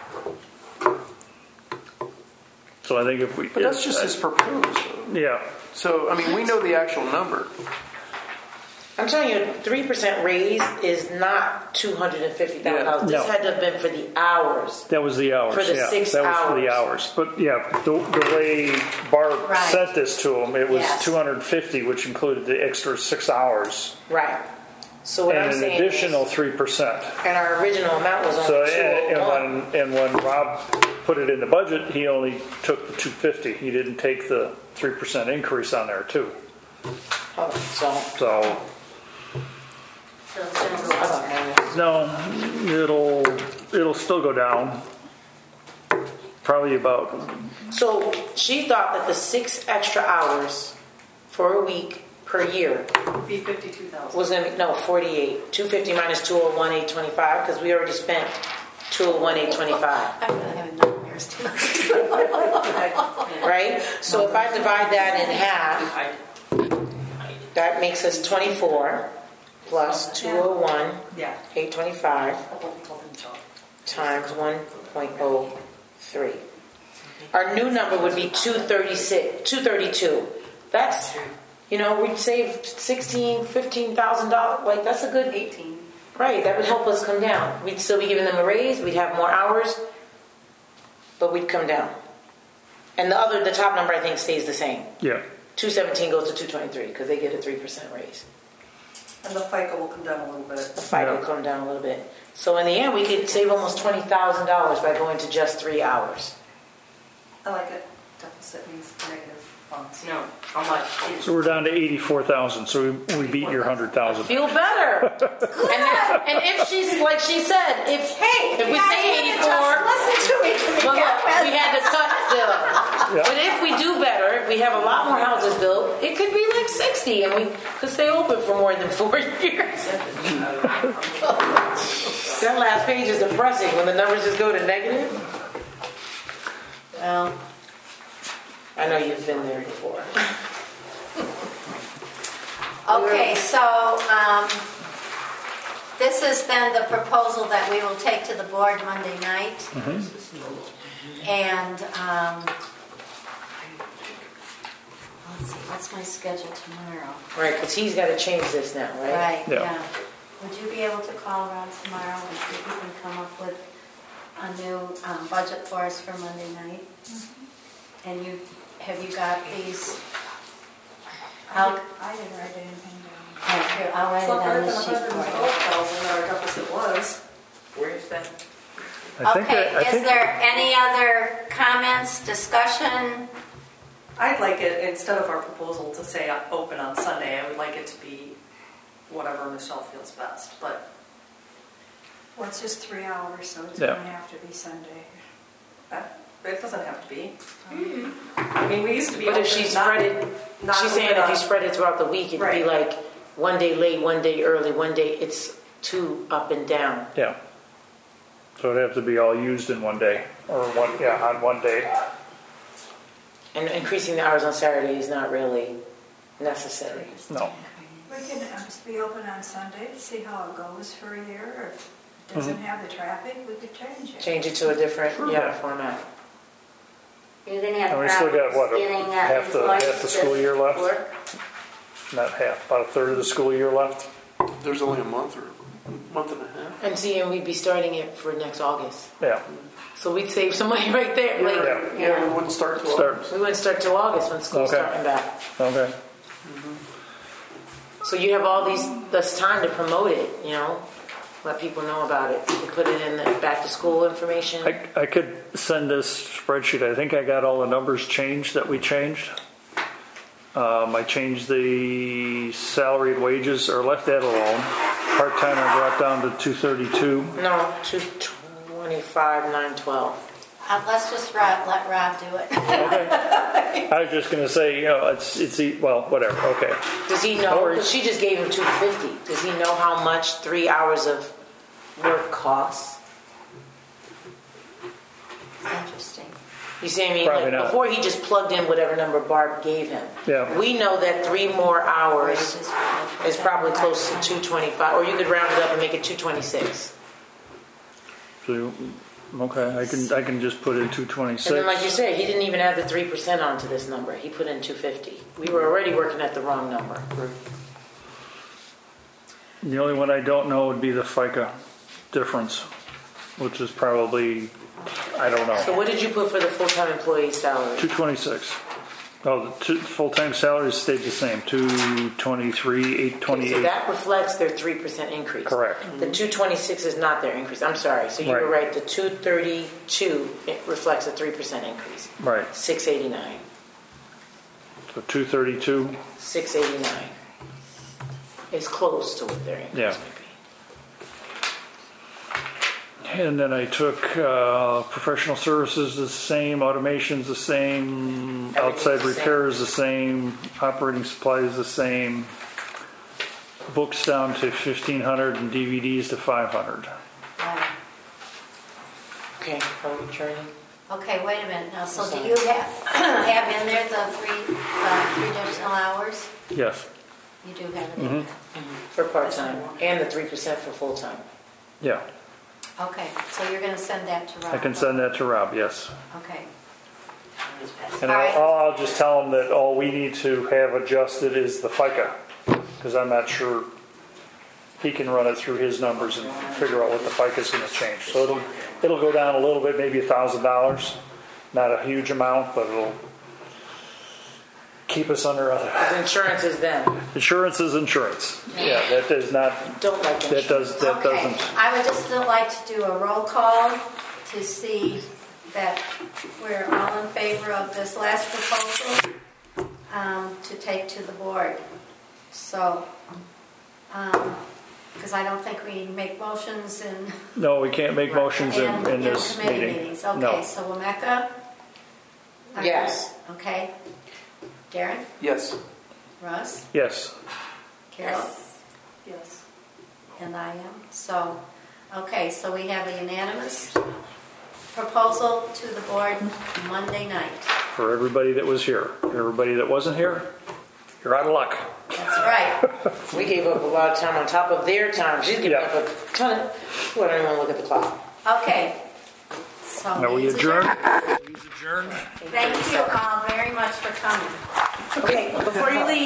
So I think if we. But that's just his proposed. though. Yeah, So, I mean, we know the actual number. I'm telling you, three percent raise is not two hundred and fifty thousand dollars. Yeah. This No. had to have been for the hours. that was the hours. For the yeah, six that was for the hours. hours. But yeah, the, the way Barb Right. sent this to him, it was Yes. two hundred fifty, which included the extra six hours. Right. So what I'm and an saying additional is, three percent. and our original amount was So, only two and, oh one. and when, and when Rob put it in the budget, he only took the two fifty. He didn't take the three percent increase on there too. Oh, so, So, So it's gonna go I up. thought maybe- no, it'll, it'll still go down. Probably about, So she thought that the six extra hours for a week per year Be fifty-two thousand. was gonna be, no, forty-eight. two fifty minus two oh one, eight twenty-five, because we already spent two oh one, eight twenty-five, I'm really having nightmares too. right? So if I divide that in half, that makes us twenty-four plus two oh one, Yeah. eight twenty-five times one point oh three. Our new number would be two thirty-six, two thirty-two. That's, you know, we'd save sixteen, fifteen thousand dollars. Like, that's a good, eighteen. right? That would help us come down. We'd still be giving them a raise. We'd have more hours, but we'd come down. And the other, the top number, I think, stays the same. yeah. two seventeen goes to two twenty-three because they get a three percent raise. And the FICA will come down a little bit. The fight will come down a little bit. So in the end, we could save almost twenty thousand dollars by going to just three hours. I like it. Deficit means negative funds. No, how much? So we're down to eighty-four thousand. So we, we beat your one hundred thousand. Feel better. and, that, and if she's, like she said, if, Hey, if we you guys say need to eighty-four, just listen to me. well, look, we had to cut still. Yeah. But if we do better, if we have a lot more houses built, it could be like sixty and we could stay open for more than four years. That last page is depressing when the numbers just go to negative. Well, I know you've been there before. Okay, so um, this is then the proposal that we will take to the board Monday night. And um, let's see, what's my schedule tomorrow? Right, because he's got to change this now, right? Right, Yeah. yeah. Would you be able to call Rob tomorrow and see if we can come up with a new um, budget for us for Monday night? And you, have you got these? I'll, I didn't write anything down. oh, here, I'll write It's it not on better than the one sheet hundred for twelve you. thousand our deficit was. Where is that? I think Okay, that, I is think, there any other comments, discussion? I'd like it, instead of our proposal to say uh, open on Sunday, I would like it to be whatever Michelle feels best, but Well, it's just three hours, so it's Yeah. gonna have to be Sunday. that, it doesn't have to be. I mean, we used to be But open, if she not- spread it, not she's saying open if you on- spread it throughout the week, it'd be Right. like one day late, one day early, one day, it's two up and down. yeah. So it'd have to be all used in one day, or one, yeah, on one day. And increasing the hours on Saturday is not really necessary. No. We can uh, just be open on Sunday, see how it goes for a year. If it doesn't have the traffic, we could change it. Change it to a different, yeah, format. You're gonna have And we still got, problems what, getting uh, half the- employees half the to school year left? work. Not half, about a third of the school year left. There's only a month or a month and a half. And see, and we'd be starting it for next August. Yeah. So we'd save some money right there. Like, Yeah. Yeah, we wouldn't start till Start. August. we wouldn't start till August when school's Okay. starting back. Okay. So you have all these, this time to promote it, you know, let people know about it. You put it in the back to school information. I, I could send this spreadsheet. I think I got all the numbers changed that we changed. Um, I changed the salaried wages, or left that alone. Part-time I brought down to two thirty-two. No, two twenty-five, nine twelve. Uh, let's just Rob, let Rob do it. Okay. I was just gonna say, you know, it's, it's, e- well, whatever, okay. Does he No know? worries. Because she just gave him two fifty. Does he know how much three hours of work costs? Interesting. You see what I mean? Probably Like, not. before he just plugged in whatever number Barb gave him. Yeah. We know that three more hours Wages. is probably close to two twenty-five, or you could round it up and make it two twenty-six. So, you- okay, I can, I can just put in two twenty-six. And then, like you said, he didn't even add the three percent onto this number. He put in two fifty. We were already working at the wrong number. The only one I don't know would be the FICA difference, which is probably, I don't So know, what did you put for the full-time employee salary? two twenty-six. Oh, the two, full-time salaries stayed the same, two twenty-three, eight So twenty-eight. that reflects their three percent increase. Correct. The two twenty-six is not their increase. I'm sorry. So you were Right. right. The two thirty-two it reflects a three percent increase. Right. six eighty-nine. So two thirty-two, six eighty-nine is close to what their increase Yeah. would be. and then I took uh, professional services the same, automation's the same, outside Everything's the same. repairs the same, operating supplies the same, books down to fifteen hundred and D V Ds to five hundred. Right. Okay, are we turning? Okay, wait a minute now, so do Sorry. you have, have in there the three, uh, three additional hours? Yes, You do have it in Mhm. there. For part-time and the three percent for full-time. yeah. Okay, so you're gonna send that to Rob? I can send that to Rob, yes. Okay, And All right. I'll, I'll just tell him that all we need to have adjusted is the FICA, because I'm not sure he can run it through his numbers and figure out what the FICA is going to change. So it'll it'll go down a little bit, maybe a thousand dollars, not a huge amount, but it'll keep us under other. Because insurance is them. Insurance is insurance. Yeah, that does not. Don't like That insurance. does that okay. doesn't. I would just still like to do a roll call to see that we're all in favor of this last proposal um, to take to the board. So, because I don't think we make motions in, No, we can't make motions in, in, in in this committee meeting. meetings. Okay, No. so Wameka? Yes. Okay. Darren? Yes. Russ? Yes. Carol? Yes. Yes. Mm-hmm. And I am. So, okay, so we have a unanimous proposal to the board Monday night. For everybody that was here, everybody that wasn't here, you're out of luck. That's right. We gave up a lot of time on top of their time. She's giving Yeah. up a ton of... Well, I don't even want to look at the clock. Okay. So Are we meeting's adjourned? Thank you all very much for coming. Okay, before you leave...